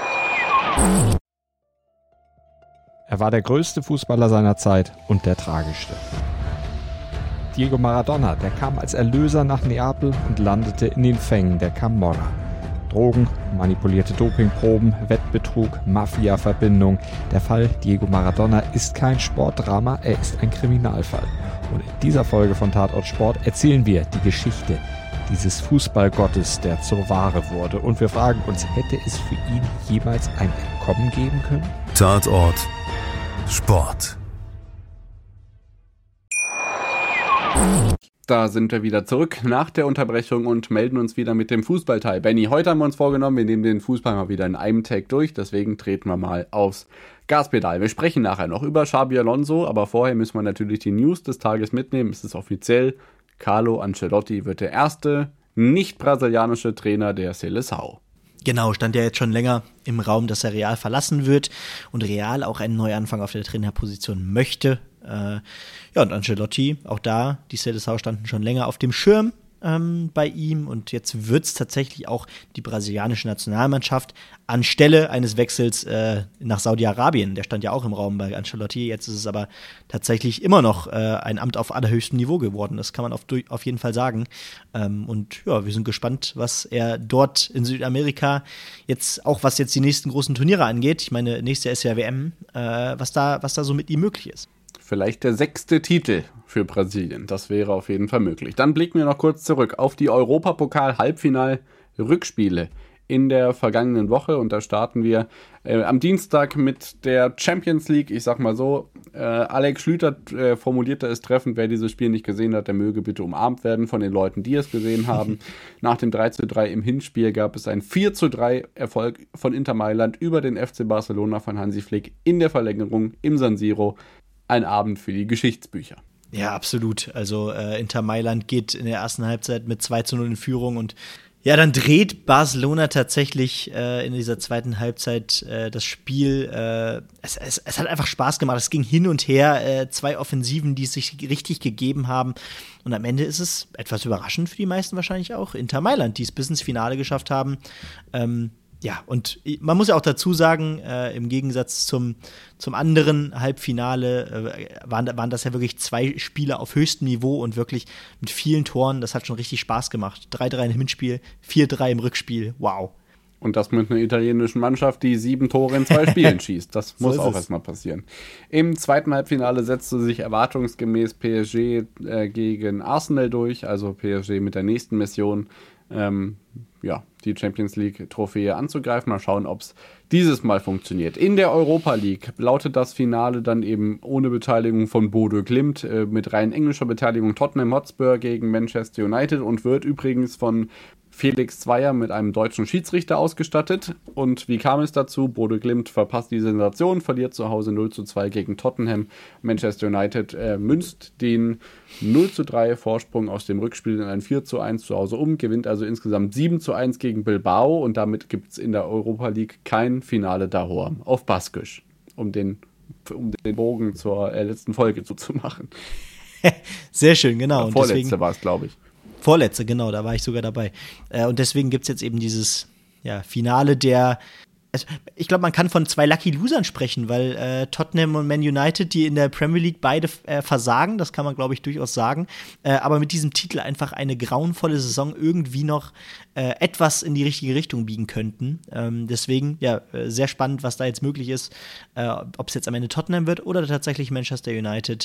Er war der größte Fußballer seiner Zeit und der tragischste. Diego Maradona, der kam als Erlöser nach Neapel und landete in den Fängen der Camorra. Drogen, manipulierte Dopingproben, Wettbetrug, Mafia-Verbindung. Der Fall Diego Maradona ist kein Sportdrama, er ist ein Kriminalfall. Und in dieser Folge von Tatort Sport erzählen wir die Geschichte dieses Fußballgottes, der zur Ware wurde. Und wir fragen uns, hätte es für ihn jemals ein Entkommen geben können? Tatort Sport. Da sind wir wieder zurück nach der Unterbrechung und melden uns wieder mit dem Fußballteil. Benni, heute haben wir uns vorgenommen, wir nehmen den Fußball mal wieder in einem Tag durch, deswegen treten wir mal aufs Gaspedal. Wir sprechen nachher noch über Xabi Alonso, aber vorher müssen wir natürlich die News des Tages mitnehmen. Es ist offiziell, Carlo Ancelotti wird der erste nicht-brasilianische Trainer der Seleção. Genau, stand ja jetzt schon länger im Raum, dass er Real verlassen wird und Real auch einen Neuanfang auf der Trainerposition möchte. Und Ancelotti, auch da, die Seleção standen schon länger auf dem Schirm bei ihm und jetzt wird es tatsächlich auch die brasilianische Nationalmannschaft anstelle eines Wechsels nach Saudi-Arabien, der stand ja auch im Raum bei Ancelotti, jetzt ist es aber tatsächlich immer noch ein Amt auf allerhöchstem Niveau geworden, das kann man auf jeden Fall sagen und ja, wir sind gespannt, was er dort in Südamerika jetzt, auch was jetzt die nächsten großen Turniere angeht, ich meine, nächstes Jahr ist ja WM, was da so mit ihm möglich ist. Vielleicht der 6. Titel für Brasilien. Das wäre auf jeden Fall möglich. Dann blicken wir noch kurz zurück auf die Europapokal-Halbfinal Rückspiele in der vergangenen Woche. Und da starten wir am Dienstag mit der Champions League. Ich sag mal so, Alex Schlüter formulierte es treffend, wer dieses Spiel nicht gesehen hat, der möge bitte umarmt werden von den Leuten, die es gesehen haben. Nach dem 3:3 im Hinspiel gab es einen 4:3 Erfolg von Inter Mailand über den FC Barcelona von Hansi Flick in der Verlängerung im San Siro. Ein Abend für die Geschichtsbücher. Ja, absolut. Also Inter Mailand geht in der ersten Halbzeit mit 2:0 in Führung und ja, dann dreht Barcelona tatsächlich in dieser zweiten Halbzeit das Spiel. Es hat einfach Spaß gemacht. Es ging hin und her. 2 Offensiven, die es sich richtig gegeben haben. Und am Ende ist es etwas überraschend für die meisten wahrscheinlich auch Inter Mailand, die es bis ins Finale geschafft haben. Ja, und man muss ja auch dazu sagen, im Gegensatz zum anderen Halbfinale waren das ja wirklich 2 Spiele auf höchstem Niveau und wirklich mit vielen Toren. Das hat schon richtig Spaß gemacht. 3:3 im Hinspiel, 4:3 im Rückspiel. Wow. Und das mit einer italienischen Mannschaft, die 7 Tore in 2 Spielen schießt. Das muss auch erstmal passieren. Im zweiten Halbfinale setzte sich erwartungsgemäß PSG gegen Arsenal durch. Also PSG mit der nächsten Mission, die Champions League-Trophäe anzugreifen. Mal schauen, ob es dieses Mal funktioniert. In der Europa League lautet das Finale dann eben ohne Beteiligung von Bodø Glimt, mit rein englischer Beteiligung Tottenham Hotspur gegen Manchester United und wird übrigens von Felix Zweier mit einem deutschen Schiedsrichter ausgestattet. Und wie kam es dazu? Bodø Glimt verpasst die Sensation, verliert zu Hause 0:2 gegen Tottenham. Manchester United münzt den 0:3 Vorsprung aus dem Rückspiel in ein 4:1 zu Hause gewinnt also insgesamt 7:1 gegen Bilbao. Und damit gibt es in der Europa League kein Finale d'Ahor auf Baskisch, um den Bogen zur letzten Folge zuzumachen. Sehr schön, genau. Und Vorletzte war es, glaube ich. Vorletzte, genau, da war ich sogar dabei. Und deswegen gibt es jetzt eben dieses Finale ich glaube, man kann von 2 Lucky Losern sprechen, weil Tottenham und Man United, die in der Premier League beide versagen, das kann man, glaube ich, durchaus sagen, aber mit diesem Titel einfach eine grauenvolle Saison irgendwie noch etwas in die richtige Richtung biegen könnten. Deswegen, sehr spannend, was da jetzt möglich ist, ob es jetzt am Ende Tottenham wird oder tatsächlich Manchester United.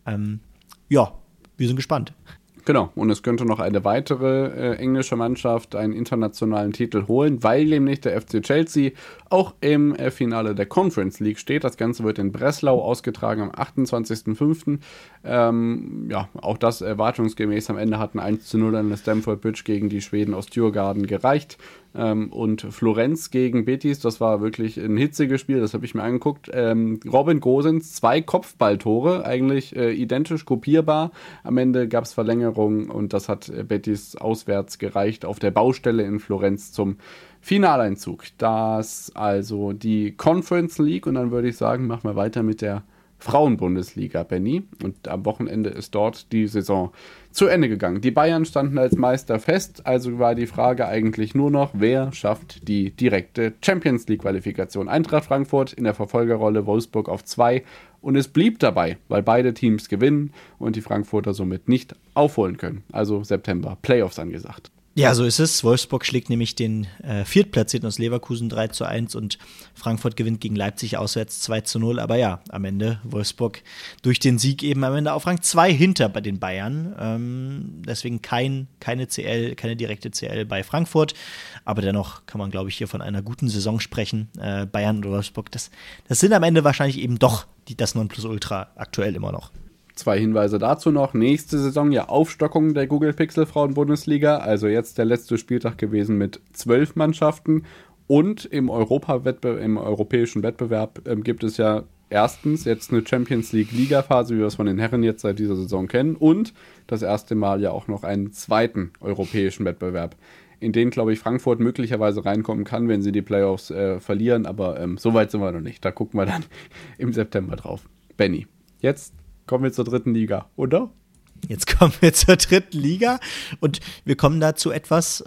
Wir sind gespannt. Genau, und es könnte noch eine weitere englische Mannschaft einen internationalen Titel holen, weil nämlich der FC Chelsea auch im Finale der Conference League steht. Das Ganze wird in Breslau ausgetragen am 28.05. Auch das erwartungsgemäß. Am Ende hat ein 1:0 an der Stamford Bridge gegen die Schweden aus Djurgården gereicht. Und Florenz gegen Betis, das war wirklich ein hitziges Spiel, das habe ich mir angeguckt. Robin Gosens 2 Kopfballtore, eigentlich identisch kopierbar. Am Ende gab es Verlängerung und das hat Betis auswärts gereicht auf der Baustelle in Florenz zum Finaleinzug. Das also die Conference League und dann würde ich sagen, machen wir weiter mit der Frauenbundesliga, Benny. Und am Wochenende ist dort die Saison zu Ende gegangen. Die Bayern standen als Meister fest, also war die Frage eigentlich nur noch, wer schafft die direkte Champions League-Qualifikation. Eintracht Frankfurt in der Verfolgerrolle, Wolfsburg auf 2 und es blieb dabei, weil beide Teams gewinnen und die Frankfurter somit nicht aufholen können. Also September, Playoffs angesagt. Ja, so ist es. Wolfsburg schlägt nämlich den Viertplatzierten aus Leverkusen 3:1 und Frankfurt gewinnt gegen Leipzig auswärts 2:0. Aber ja, am Ende Wolfsburg durch den Sieg eben am Ende auf Rang 2 hinter bei den Bayern. Deswegen keine direkte CL bei Frankfurt. Aber dennoch kann man, glaube ich, hier von einer guten Saison sprechen. Bayern und Wolfsburg, das sind am Ende wahrscheinlich eben doch das Nonplusultra aktuell immer noch. 2 Hinweise dazu noch. Nächste Saison Aufstockung der Google Pixel Frauen-Bundesliga. Also jetzt der letzte Spieltag gewesen mit 12 Mannschaften. Und im europäischen Wettbewerb gibt es ja erstens jetzt eine Champions League Liga-Phase, wie wir es von den Herren jetzt seit dieser Saison kennen. Und das erste Mal ja auch noch einen zweiten europäischen Wettbewerb, in den, glaube ich, Frankfurt möglicherweise reinkommen kann, wenn sie die Playoffs verlieren. Aber so weit sind wir noch nicht. Da gucken wir dann im September drauf. Benny, jetzt kommen wir zur dritten Liga, oder? Jetzt kommen wir zur dritten Liga und wir kommen da zu etwas,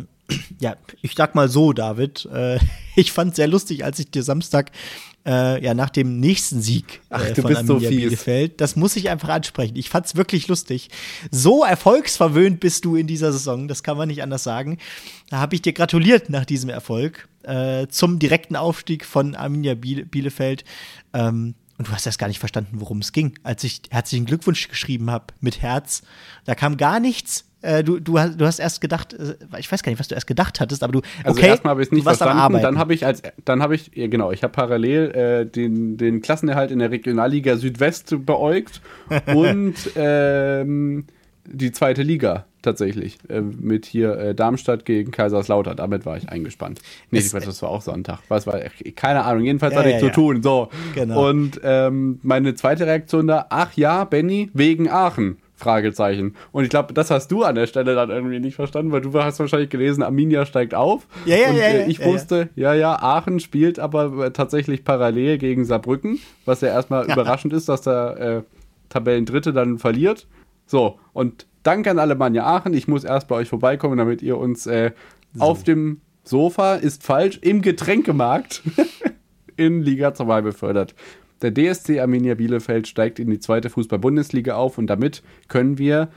ich sag mal so, David, ich fand es sehr lustig, als ich dir Samstag nach dem nächsten Sieg von Arminia Bielefeld, das muss ich einfach ansprechen, ich fand's wirklich lustig. So erfolgsverwöhnt bist du in dieser Saison, das kann man nicht anders sagen. Da habe ich dir gratuliert nach diesem Erfolg zum direkten Aufstieg von Arminia Bielefeld. Und du hast erst gar nicht verstanden, worum es ging. Als ich herzlichen Glückwunsch geschrieben habe mit Herz, da kam gar nichts. Du hast erst gedacht, ich weiß gar nicht, was du erst gedacht hattest, aber Also okay, erstmal habe ich es nicht verstanden, dann habe ich parallel den Klassenerhalt in der Regionalliga Südwest beäugt und die zweite Liga tatsächlich mit hier Darmstadt gegen Kaiserslautern. Damit war ich eingespannt. Nee, das war auch Sonntag. Was war? Keine Ahnung. Jedenfalls hatte ich zu tun. So. Genau. Und meine zweite Reaktion da: Ach ja, Benny, wegen Aachen. Fragezeichen. Und ich glaube, das hast du an der Stelle dann irgendwie nicht verstanden, weil du hast wahrscheinlich gelesen, Arminia steigt auf. Ich wusste, Aachen spielt aber tatsächlich parallel gegen Saarbrücken, was ja erstmal überraschend ist, dass der Tabellendritte dann verliert. So, und danke an Alemannia Aachen. Ich muss erst bei euch vorbeikommen, damit ihr uns auf dem Sofa, ist falsch, im Getränkemarkt in Liga 2 befördert. Der DSC Arminia Bielefeld steigt in die zweite Fußball-Bundesliga auf und damit können wir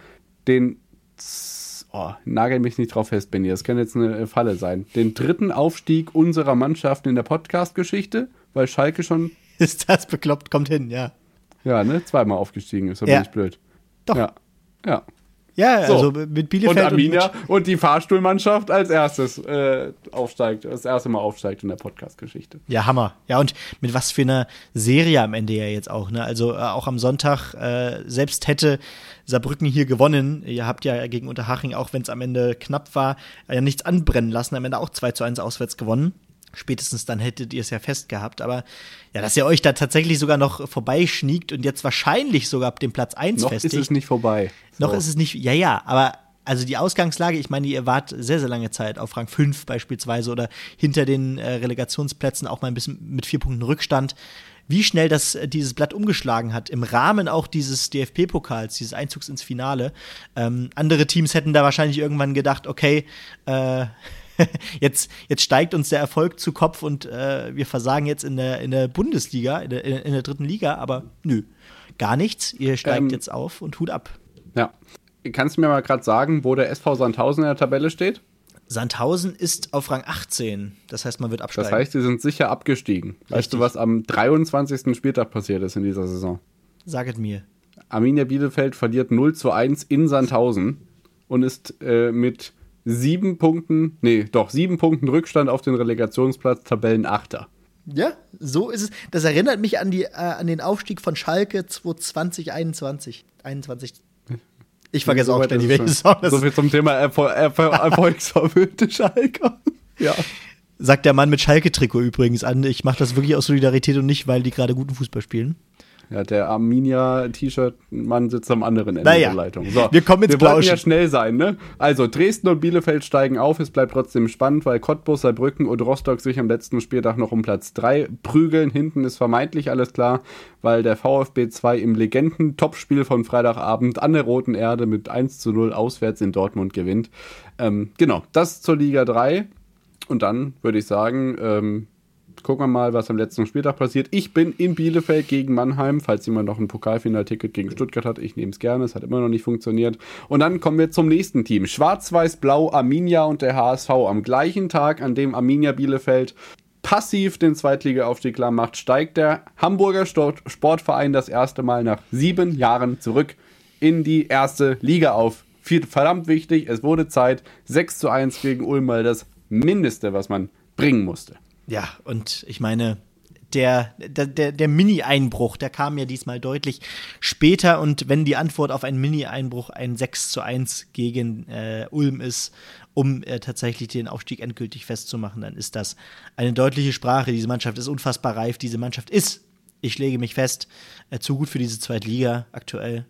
nagel mich nicht drauf fest, Benni, das kann jetzt eine Falle sein, den dritten Aufstieg unserer Mannschaften in der Podcast-Geschichte, weil Schalke schon... Ist das bekloppt, kommt hin, ja. Ja, ne, zweimal aufgestiegen ist, da bin ich blöd. Doch. Ja. Ja, so. Also mit Bielefeld und Arminia und die Fahrstuhlmannschaft als erstes aufsteigt, das erste Mal aufsteigt in der Podcast-Geschichte. Ja, Hammer. Ja, und mit was für einer Serie am Ende ja jetzt auch, ne? Also auch am Sonntag, selbst hätte Saarbrücken hier gewonnen, ihr habt ja gegen Unterhaching, auch wenn es am Ende knapp war, ja nichts anbrennen lassen, am Ende auch 2:1 auswärts gewonnen. Spätestens dann hättet ihr es ja fest gehabt. Aber ja, dass ihr euch da tatsächlich sogar noch vorbeischniegt und jetzt wahrscheinlich sogar ab dem Platz 1 festigt. Noch ist es nicht vorbei. Noch ist es nicht, ja, aber also die Ausgangslage, ich meine, ihr wart sehr, sehr lange Zeit auf Rang 5 beispielsweise oder hinter den Relegationsplätzen auch mal ein bisschen mit 4 Punkten Rückstand. Wie schnell dieses Blatt umgeschlagen hat, im Rahmen auch dieses DFB-Pokals, dieses Einzugs ins Finale. Andere Teams hätten da wahrscheinlich irgendwann gedacht, okay, jetzt steigt uns der Erfolg zu Kopf und wir versagen jetzt in der Bundesliga, in der dritten Liga, aber nö, gar nichts. Ihr steigt jetzt auf und Hut ab. Ja. Kannst du mir mal gerade sagen, wo der SV Sandhausen in der Tabelle steht? Sandhausen ist auf Rang 18, das heißt, man wird absteigen. Das heißt, sie sind sicher abgestiegen. Richtig. Weißt du, was am 23. Spieltag passiert ist in dieser Saison? Saget mir. Arminia Bielefeld verliert 0:1 in Sandhausen und ist mit 7 Punkten Rückstand auf den Relegationsplatz, Tabellenachter. Ja, so ist es. Das erinnert mich an den Aufstieg von Schalke 2021. Ich vergesse auch ständig, welche Saison das ist. So viel zum Thema erfolgsverwöhnte Schalke. Ja. Sagt der Mann mit Schalke-Trikot übrigens an. Ich mache das wirklich aus Solidarität und nicht, weil die gerade guten Fußball spielen. Ja, der Arminia-T-Shirt-Mann sitzt am anderen Ende der Leitung. So, wir kommen ins Plauschen. Wir wollten ja schnell sein, ne? Also, Dresden und Bielefeld steigen auf. Es bleibt trotzdem spannend, weil Cottbus, Saarbrücken und Rostock sich am letzten Spieltag noch um Platz 3 prügeln. Hinten ist vermeintlich alles klar, weil der VfB 2 im Legenden-Topspiel von Freitagabend an der Roten Erde mit 1:0 auswärts in Dortmund gewinnt. Genau, das zur Liga 3. Und dann würde ich sagen, gucken wir mal, was am letzten Spieltag passiert. Ich bin in Bielefeld gegen Mannheim, falls jemand noch ein Pokalfinalticket gegen Stuttgart hat. Ich nehme es gerne, es hat immer noch nicht funktioniert. Und dann kommen wir zum nächsten Team. Schwarz-Weiß-Blau, Arminia und der HSV. Am gleichen Tag, an dem Arminia Bielefeld passiv den Zweitliga-Aufstieg klar macht, steigt der Hamburger Sportverein das erste Mal nach 7 Jahren zurück in die erste Liga auf. Verdammt wichtig, es wurde Zeit. 6:1 gegen Ulm, mal das Mindeste, was man bringen musste. Ja, und ich meine, der Mini-Einbruch, der kam ja diesmal deutlich später. Und wenn die Antwort auf einen Mini-Einbruch ein 6:1 gegen Ulm ist, um tatsächlich den Aufstieg endgültig festzumachen, dann ist das eine deutliche Sprache. Diese Mannschaft ist unfassbar reif. Diese Mannschaft ist, ich lege mich fest, zu gut für diese Zweitliga aktuell.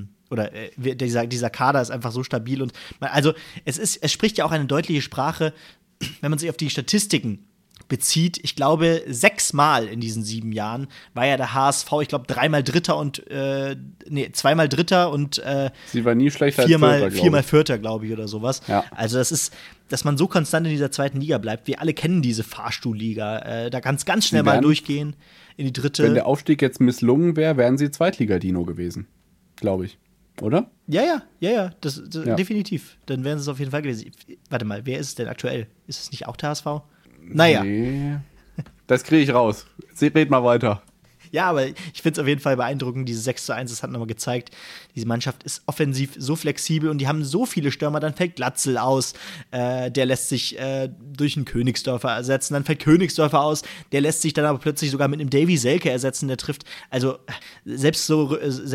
Dieser Kader ist einfach so stabil. Und es spricht ja auch eine deutliche Sprache, wenn man sich auf die Statistiken bezieht. Ich glaube, 6-mal in diesen 7 Jahren war ja der HSV, ich glaube, 3-mal Dritter und 2-mal Dritter und sie war nie schlechter als viermal Vierter, glaube ich, oder sowas. Ja. Also das ist, dass man so konstant in dieser zweiten Liga bleibt. Wir alle kennen diese Fahrstuhlliga. Da kann es ganz schnell mal durchgehen in die dritte. Wenn der Aufstieg jetzt misslungen wäre, wären sie Zweitliga-Dino gewesen, glaube ich. Oder? Ja, das definitiv. Dann wären sie es auf jeden Fall gewesen. Warte mal, wer ist es denn aktuell? Ist es nicht auch der HSV? Naja. Nee, das kriege ich raus. Red mal weiter. Ja, aber ich finde es auf jeden Fall beeindruckend, diese 6:1, das hat nochmal gezeigt, diese Mannschaft ist offensiv so flexibel und die haben so viele Stürmer, dann fällt Glatzel aus, der lässt sich durch einen Königsdörfer ersetzen, dann fällt Königsdörfer aus, der lässt sich dann aber plötzlich sogar mit einem Davy Selke ersetzen, der trifft, also selbst so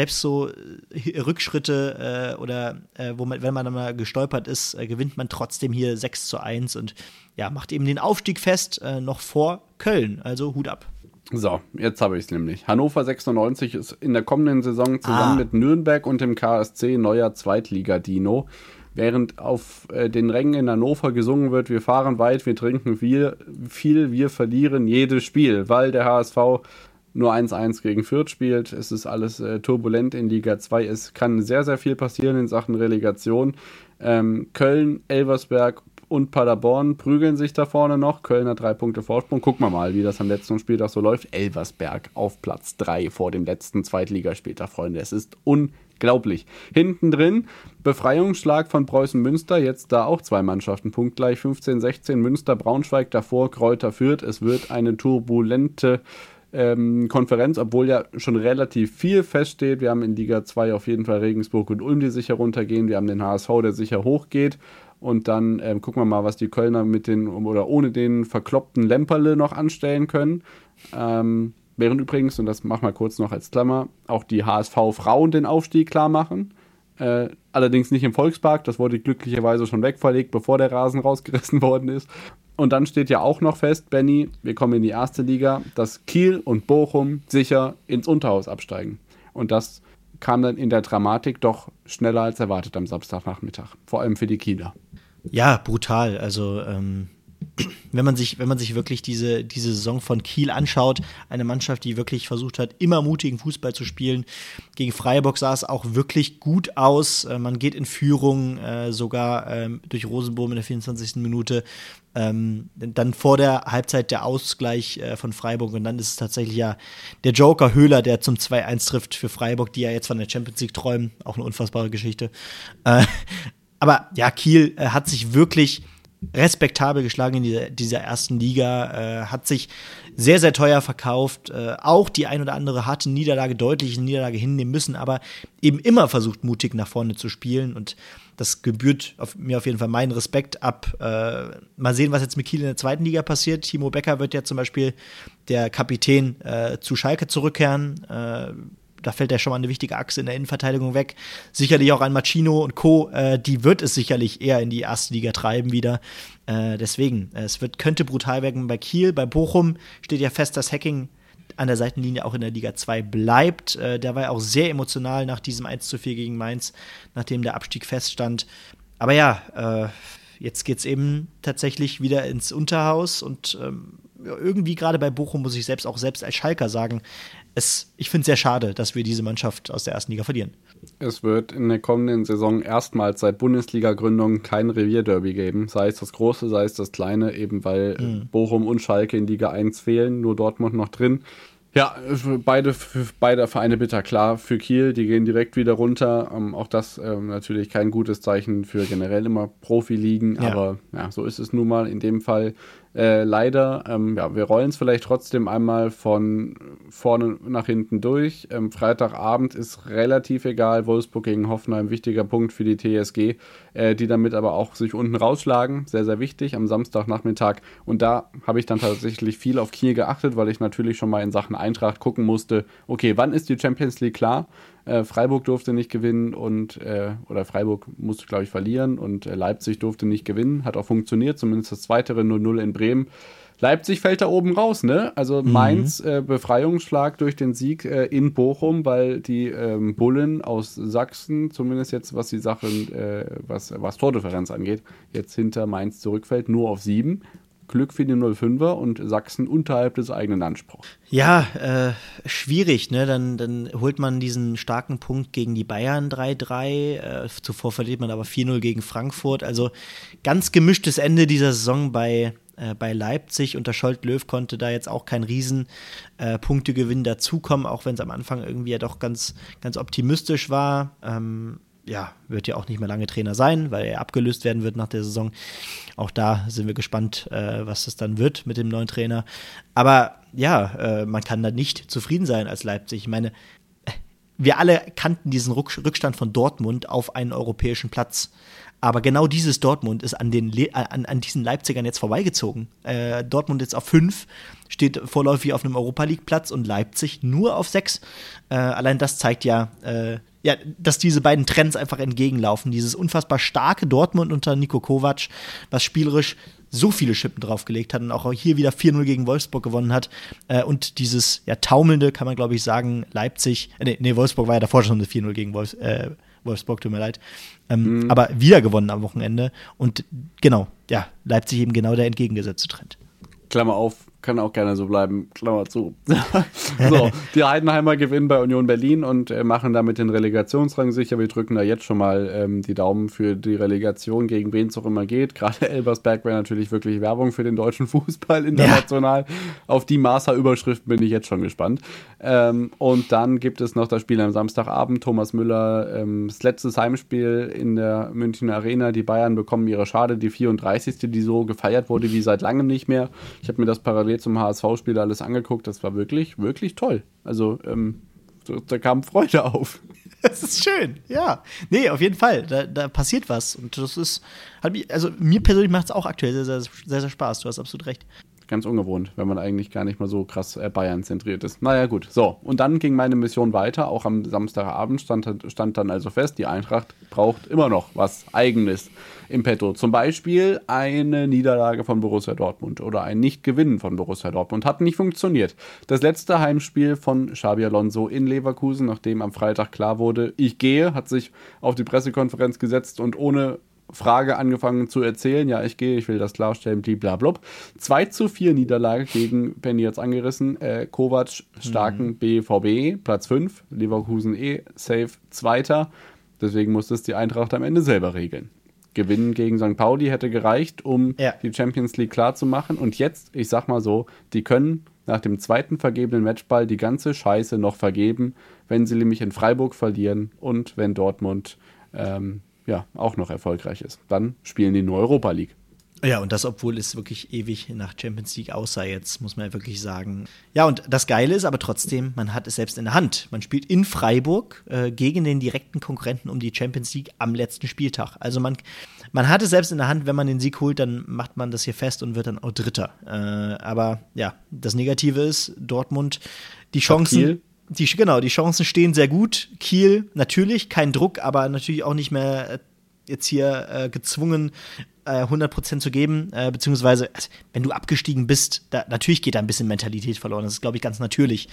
Rückschritte oder wenn man dann mal gestolpert ist, gewinnt man trotzdem hier 6:1 und ja, macht eben den Aufstieg fest, noch vor Köln, also Hut ab. So, jetzt habe ich es nämlich. Hannover 96 ist in der kommenden Saison zusammen mit Nürnberg und dem KSC neuer Zweitliga-Dino. Während auf den Rängen in Hannover gesungen wird, wir fahren weit, wir trinken viel, wir verlieren jedes Spiel, weil der HSV nur 1:1 gegen Fürth spielt. Es ist alles turbulent in Liga 2. Es kann sehr, sehr viel passieren in Sachen Relegation. Köln, Elversberg und Paderborn prügeln sich da vorne noch. Köln hat 3 Punkte Vorsprung. Gucken wir mal, wie das am letzten Spieltag so läuft. Elversberg auf Platz 3 vor dem letzten Zweitligaspieltag, Freunde. Es ist unglaublich. Hinten drin Befreiungsschlag von Preußen Münster. Jetzt da auch 2 Mannschaften punktgleich. 15-16 Münster, Braunschweig, davor Kräuter Fürth. Es wird eine turbulente Konferenz, obwohl ja schon relativ viel feststeht. Wir haben in Liga 2 auf jeden Fall Regensburg und Ulm, die sicher runtergehen. Wir haben den HSV, der sicher hochgeht. Und dann gucken wir mal, was die Kölner mit den oder ohne den verkloppten Lemperle noch anstellen können. Während übrigens, und das machen wir kurz noch als Klammer, auch die HSV-Frauen den Aufstieg klar machen. Allerdings nicht im Volkspark, das wurde glücklicherweise schon wegverlegt, bevor der Rasen rausgerissen worden ist. Und dann steht ja auch noch fest, Benny, wir kommen in die erste Liga, dass Kiel und Bochum sicher ins Unterhaus absteigen. Und das kam dann in der Dramatik doch schneller als erwartet am Samstagnachmittag. Vor allem für die Kieler. Ja, brutal. Also wenn man sich wirklich diese Saison von Kiel anschaut, eine Mannschaft, die wirklich versucht hat, immer mutigen Fußball zu spielen. Gegen Freiburg sah es auch wirklich gut aus. Man geht in Führung, sogar durch Rosenbohm in der 24. Minute. Dann vor der Halbzeit der Ausgleich von Freiburg und dann ist es tatsächlich ja der Joker Höhler, der zum 2:1 trifft für Freiburg, die ja jetzt von der Champions League träumen. Auch eine unfassbare Geschichte. Aber ja, Kiel hat sich wirklich respektabel geschlagen in dieser ersten Liga, hat sich sehr, sehr teuer verkauft, auch die ein oder andere harte Niederlage, deutliche Niederlage hinnehmen müssen, aber eben immer versucht, mutig nach vorne zu spielen und das gebührt mir auf jeden Fall meinen Respekt ab. Mal sehen, was jetzt mit Kiel in der zweiten Liga passiert. Timo Becker wird ja zum Beispiel der Kapitän zu Schalke zurückkehren. Da fällt ja schon mal eine wichtige Achse in der Innenverteidigung weg. Sicherlich auch an Machino und Co., die wird es sicherlich eher in die erste Liga treiben wieder. Deswegen, könnte brutal werden bei Kiel. Bei Bochum steht ja fest, dass Hacking an der Seitenlinie auch in der Liga 2 bleibt. Der war ja auch sehr emotional nach diesem 1:4 gegen Mainz, nachdem der Abstieg feststand. Aber ja, jetzt geht's eben tatsächlich wieder ins Unterhaus und irgendwie gerade bei Bochum muss ich selbst als Schalker sagen, ich finde es sehr schade, dass wir diese Mannschaft aus der ersten Liga verlieren. Es wird in der kommenden Saison erstmals seit Bundesliga-Gründung kein Revierderby geben, sei es das große, sei es das kleine, eben weil Bochum und Schalke in Liga 1 fehlen, nur Dortmund noch drin. Ja, beide Vereine bitter, klar. Für Kiel, die gehen direkt wieder runter. Auch das natürlich kein gutes Zeichen für generell immer Profiligen, aber ja, so ist es nun mal in dem Fall. Leider, wir rollen es vielleicht trotzdem einmal von vorne nach hinten durch. Freitagabend ist relativ egal, Wolfsburg gegen Hoffenheim, wichtiger Punkt für die TSG, die damit aber auch sich unten rausschlagen, sehr, sehr wichtig, am Samstagnachmittag. Und da habe ich dann tatsächlich viel auf Kiel geachtet, weil ich natürlich schon mal in Sachen Eintracht gucken musste, okay, wann ist die Champions League klar? Freiburg durfte nicht gewinnen oder Freiburg musste, glaube ich, verlieren und Leipzig durfte nicht gewinnen. Hat auch funktioniert, zumindest das zweite 0:0 in Bremen. Leipzig fällt da oben raus, ne? Also Mainz Befreiungsschlag durch den Sieg in Bochum, weil die Bullen aus Sachsen, zumindest jetzt was die Sachen, was Tordifferenz angeht, jetzt hinter Mainz zurückfällt, nur auf 7. Glück für die 05er und Sachsen unterhalb des eigenen Anspruchs. Ja, schwierig, ne? Dann holt man diesen starken Punkt gegen die Bayern 3:3. Zuvor verliert man aber 4:0 gegen Frankfurt. Also ganz gemischtes Ende dieser Saison bei Leipzig. Unter Scholt-Löw konnte da jetzt auch kein Punktegewinn dazukommen, auch wenn es am Anfang irgendwie ja doch ganz, ganz optimistisch war. wird ja auch nicht mehr lange Trainer sein, weil er abgelöst werden wird nach der Saison. Auch da sind wir gespannt, was das dann wird mit dem neuen Trainer. Aber man kann da nicht zufrieden sein als Leipzig. Ich meine, wir alle kannten diesen Rückstand von Dortmund auf einen europäischen Platz. Aber genau dieses Dortmund ist an diesen Leipzigern jetzt vorbeigezogen. Dortmund jetzt auf 5, steht vorläufig auf einem Europa-League-Platz und Leipzig nur auf 6. Allein das zeigt dass diese beiden Trends einfach entgegenlaufen. Dieses unfassbar starke Dortmund unter Niko Kovac, was spielerisch so viele Schippen draufgelegt hat und auch hier wieder 4-0 gegen Wolfsburg gewonnen hat. Und dieses taumelnde, kann man glaube ich sagen, Leipzig, Wolfsburg war ja davor schon eine 4-0 gegen Wolfsburg, tut mir leid. Aber wieder gewonnen am Wochenende. Und genau, Leipzig eben genau der entgegengesetzte Trend. Klammer auf, kann auch gerne so bleiben, Klammer zu. So, die Heidenheimer gewinnen bei Union Berlin und machen damit den Relegationsrang sicher. Wir drücken da jetzt schon mal die Daumen für die Relegation, gegen wen es auch immer geht. Gerade Elversberg wäre natürlich wirklich Werbung für den deutschen Fußball international. Ja. Auf die Maßer-Überschrift bin ich jetzt schon gespannt. Und dann gibt es noch das Spiel am Samstagabend. Thomas Müller, das letzte Heimspiel in der Münchner Arena. Die Bayern bekommen ihre Schade, die 34., die so gefeiert wurde wie seit langem nicht mehr. Ich habe mir das parallel zum HSV-Spiel alles angeguckt. Das war wirklich, wirklich toll. Also da kam Freude auf. Das ist schön, ja. Nee, auf jeden Fall. Da passiert was. Und das ist, mir persönlich macht es auch aktuell sehr, sehr, sehr, sehr Spaß. Du hast absolut recht. Ganz ungewohnt, wenn man eigentlich gar nicht mal so krass Bayern-zentriert ist. Naja, gut. So, und dann ging meine Mission weiter. Auch am Samstagabend stand dann also fest, die Eintracht braucht immer noch was Eigenes im Petto. Zum Beispiel eine Niederlage von Borussia Dortmund oder ein Nicht-Gewinnen von Borussia Dortmund. Hat nicht funktioniert. Das letzte Heimspiel von Xabi Alonso in Leverkusen, nachdem am Freitag klar wurde, ich gehe, hat sich auf die Pressekonferenz gesetzt und ohne Frage angefangen zu erzählen, ja, ich gehe, ich will das klarstellen, blablabla. 2-4 Niederlage gegen, Benny jetzt angerissen, Kovac, starken BVB, Platz 5, Leverkusen safe, Zweiter, deswegen musste es die Eintracht am Ende selber regeln. Gewinnen gegen St. Pauli hätte gereicht, um die Champions League klar zu machen und jetzt, ich sag mal so, die können nach dem zweiten vergebenen Matchball die ganze Scheiße noch vergeben, wenn sie nämlich in Freiburg verlieren und wenn Dortmund auch noch erfolgreich ist. Dann spielen die nur Europa League. Ja, und das, obwohl es wirklich ewig nach Champions League aussah jetzt, muss man ja wirklich sagen. Ja, und das Geile ist aber trotzdem, man hat es selbst in der Hand. Man spielt in Freiburg gegen den direkten Konkurrenten um die Champions League am letzten Spieltag. Also man hat es selbst in der Hand, wenn man den Sieg holt, dann macht man das hier fest und wird dann auch Dritter. Aber ja, das Negative ist, Dortmund, die Chancen... Die Chancen stehen sehr gut. Kiel, natürlich, kein Druck, aber natürlich auch nicht mehr jetzt hier gezwungen, 100% zu geben. Beziehungsweise, wenn du abgestiegen bist, natürlich geht da ein bisschen Mentalität verloren. Das ist, glaube ich, ganz natürlich.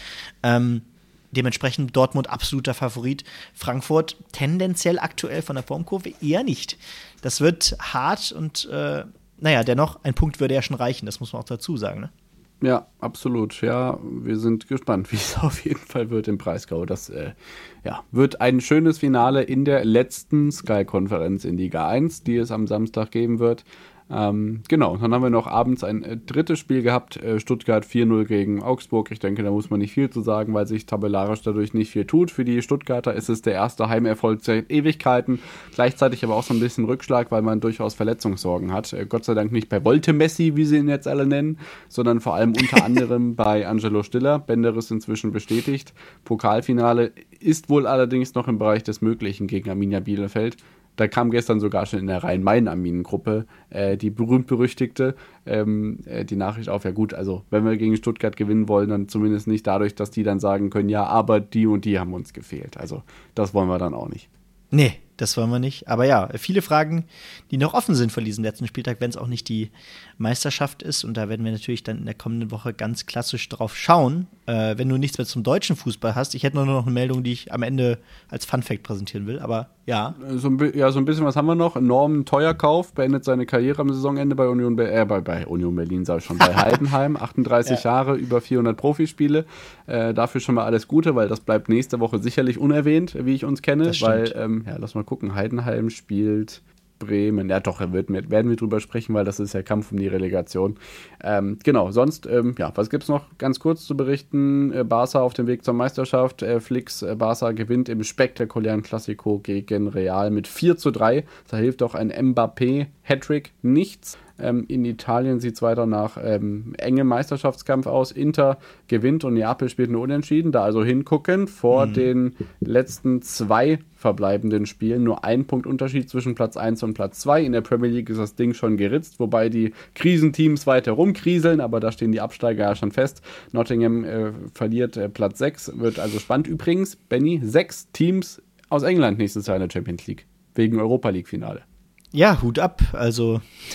Dementsprechend Dortmund absoluter Favorit. Frankfurt tendenziell aktuell von der Formkurve eher nicht. Das wird hart und dennoch, ein Punkt würde ja schon reichen. Das muss man auch dazu sagen, ne? Ja, absolut. Ja, wir sind gespannt, wie es auf jeden Fall wird im Breisgau. Das wird ein schönes Finale in der letzten Sky-Konferenz in Liga 1, die es am Samstag geben wird. Genau, dann haben wir noch abends ein drittes Spiel gehabt, Stuttgart 4-0 gegen Augsburg. Ich denke, da muss man nicht viel zu sagen, weil sich tabellarisch dadurch nicht viel tut. Für die Stuttgarter ist es der erste Heimerfolg seit Ewigkeiten, gleichzeitig aber auch so ein bisschen Rückschlag, weil man durchaus Verletzungssorgen hat. Gott sei Dank nicht bei Volte Messi, wie sie ihn jetzt alle nennen, sondern vor allem unter anderem bei Angelo Stiller. Bänderriss inzwischen bestätigt. Pokalfinale ist wohl allerdings noch im Bereich des Möglichen gegen Arminia Bielefeld. Da kam gestern sogar schon in der Rhein-Main-Arminen-Gruppe die berühmt-berüchtigte die Nachricht auf, ja gut, also wenn wir gegen Stuttgart gewinnen wollen, dann zumindest nicht dadurch, dass die dann sagen können, ja, aber die und die haben uns gefehlt. Also das wollen wir dann auch nicht. Nee, das wollen wir nicht. Aber ja, viele Fragen, die noch offen sind von diesem letzten Spieltag, wenn es auch nicht die Meisterschaft ist. Und da werden wir natürlich dann in der kommenden Woche ganz klassisch drauf schauen. Wenn du nichts mehr zum deutschen Fußball hast. Ich hätte nur noch eine Meldung, die ich am Ende als Funfact präsentieren will. Aber ja. So ein bisschen was haben wir noch. Norman Teuerkauf beendet seine Karriere am Saisonende bei Union Berlin, sag ich schon, bei Heidenheim. 38 Jahre, über 400 Profispiele. Dafür schon mal alles Gute, weil das bleibt nächste Woche sicherlich unerwähnt, wie ich uns kenne. Weil, lass mal gucken, Heidenheim spielt Bremen. Ja doch, werden wir drüber sprechen, weil das ist ja Kampf um die Relegation. Genau, sonst, was gibt's noch ganz kurz zu berichten? Barca auf dem Weg zur Meisterschaft. Flix, Barca gewinnt im spektakulären Klassiko gegen Real mit 4:3. Da hilft auch ein Mbappé-Hattrick nichts. In Italien sieht es weiter nach engem Meisterschaftskampf aus. Inter gewinnt und Neapel spielt nur unentschieden. Da also hingucken vor den letzten 2 verbleibenden Spielen. Nur 1 Punkt Unterschied zwischen Platz 1 und Platz 2. In der Premier League ist das Ding schon geritzt, wobei die Krisenteams weiter rumkriseln, aber da stehen die Absteiger ja schon fest. Nottingham verliert Platz 6, wird also spannend. Übrigens, Benny, 6 Teams aus England nächstes Jahr in der Champions League, wegen Europa League-Finale. Ja, Hut ab. Also,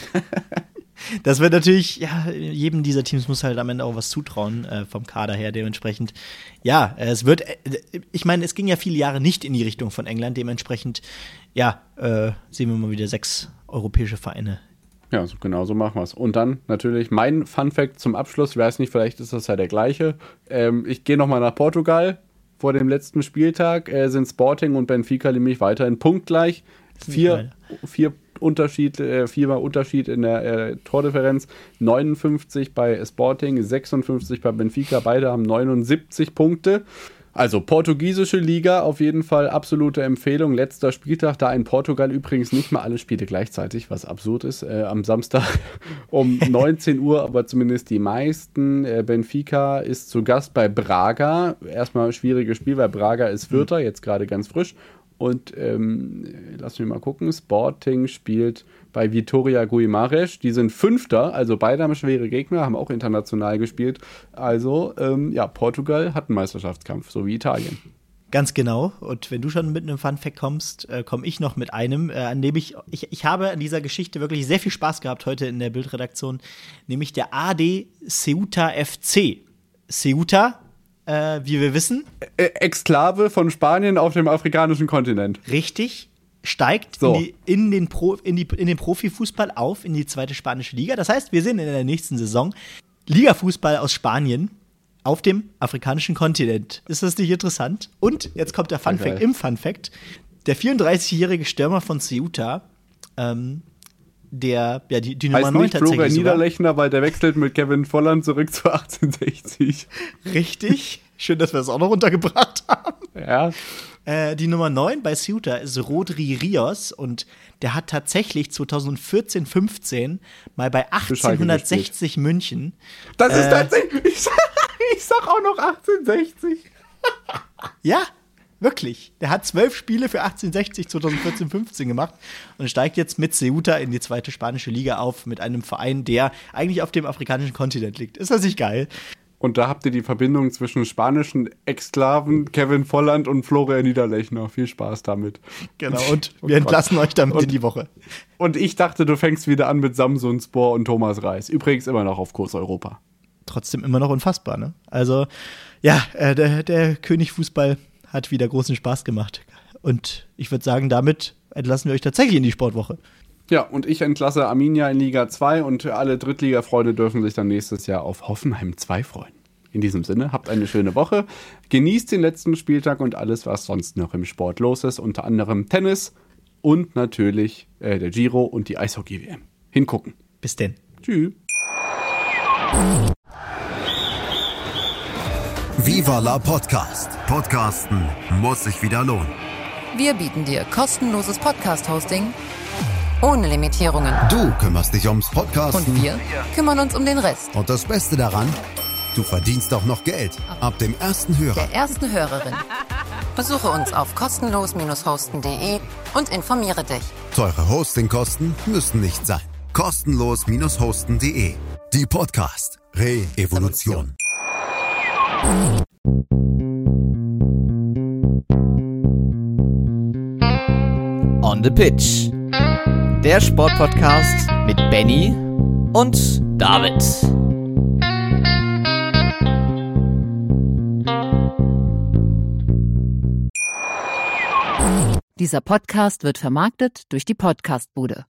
das wird natürlich, jedem dieser Teams muss halt am Ende auch was zutrauen, vom Kader her dementsprechend. Ja, es wird, ich meine, es ging ja viele Jahre nicht in die Richtung von England, dementsprechend, sehen wir mal wieder 6 europäische Vereine. Ja, genau so machen wir es. Und dann natürlich mein Funfact zum Abschluss, ich weiß nicht, vielleicht ist das ja der gleiche. Ich gehe nochmal nach Portugal. Vor dem letzten Spieltag sind Sporting und Benfica nämlich weiterhin punktgleich. 4 Unterschied in der Tordifferenz, 59 bei Sporting, 56 bei Benfica, beide haben 79 Punkte. Also portugiesische Liga auf jeden Fall absolute Empfehlung. Letzter Spieltag, da in Portugal übrigens nicht mal alle Spiele gleichzeitig, was absurd ist. Am Samstag um 19 Uhr, aber zumindest die meisten. Benfica ist zu Gast bei Braga. Erstmal ein schwieriges Spiel, weil Braga ist Vierter, jetzt gerade ganz frisch. Und lass mich mal gucken, Sporting spielt bei Vitória Guimarães, die sind Fünfter, also beide haben schwere Gegner, haben auch international gespielt. Also, Portugal hat einen Meisterschaftskampf, so wie Italien. Ganz genau. Und wenn du schon mit einem Funfact kommst, komme ich noch mit einem, an dem ich habe an dieser Geschichte wirklich sehr viel Spaß gehabt heute in der Bildredaktion, nämlich der AD Ceuta FC. Ceuta, wie wir wissen. Exklave von Spanien auf dem afrikanischen Kontinent. Richtig. Steigt in den Profifußball auf, in die 2. spanische Liga. Das heißt, wir sehen in der nächsten Saison Ligafußball aus Spanien auf dem afrikanischen Kontinent. Ist das nicht interessant? Und jetzt kommt der Funfact im Funfact. Der 34-jährige Stürmer von Ceuta, die Nummer 9 tatsächlich Florian Niederlechner, weil der wechselt mit Kevin Volland zurück zu 1860. Richtig. Schön, dass wir das auch noch runtergebracht haben. Ja. Die Nummer 9 bei Ceuta ist Rodri Rios und der hat tatsächlich 2014/15 mal bei 1860 München. Das ist tatsächlich, ich sag auch noch 1860. Ja, wirklich. Der hat 12 Spiele für 1860 2014/15 gemacht und steigt jetzt mit Ceuta in die 2. spanische Liga auf mit einem Verein, der eigentlich auf dem afrikanischen Kontinent liegt. Ist das nicht geil? Und da habt ihr die Verbindung zwischen spanischen Exklaven, Kevin Volland und Florian Niederlechner. Viel Spaß damit. Genau, und wir entlassen euch damit in die Woche. Und ich dachte, du fängst wieder an mit Samsunspor und Thomas Reis. Übrigens immer noch auf Kurs Europa. Trotzdem immer noch unfassbar, ne? Also, ja, der König Fußball hat wieder großen Spaß gemacht. Und ich würde sagen, damit entlassen wir euch tatsächlich in die Sportwoche. Ja, und ich entlasse Arminia in Liga 2 und alle Drittliga-Freunde dürfen sich dann nächstes Jahr auf Hoffenheim 2 freuen. In diesem Sinne, habt eine schöne Woche, genießt den letzten Spieltag und alles, was sonst noch im Sport los ist, unter anderem Tennis und natürlich der Giro und die Eishockey-WM. Hingucken. Bis denn. Tschüss. Viva la Podcast. Podcasten muss sich wieder lohnen. Wir bieten dir kostenloses Podcast-Hosting ohne Limitierungen. Du kümmerst dich ums Podcasten. Und wir kümmern uns um den Rest. Und das Beste daran, du verdienst auch noch Geld. Ab dem ersten Hörer. Der ersten Hörerin. Besuche uns auf kostenlos-hosten.de und informiere dich. Teure Hostingkosten müssen nicht sein. Kostenlos-hosten.de. Die Podcast Re-Evolution. On the Pitch. Der Sportpodcast mit Benny und David. Dieser Podcast wird vermarktet durch die Podcastbude.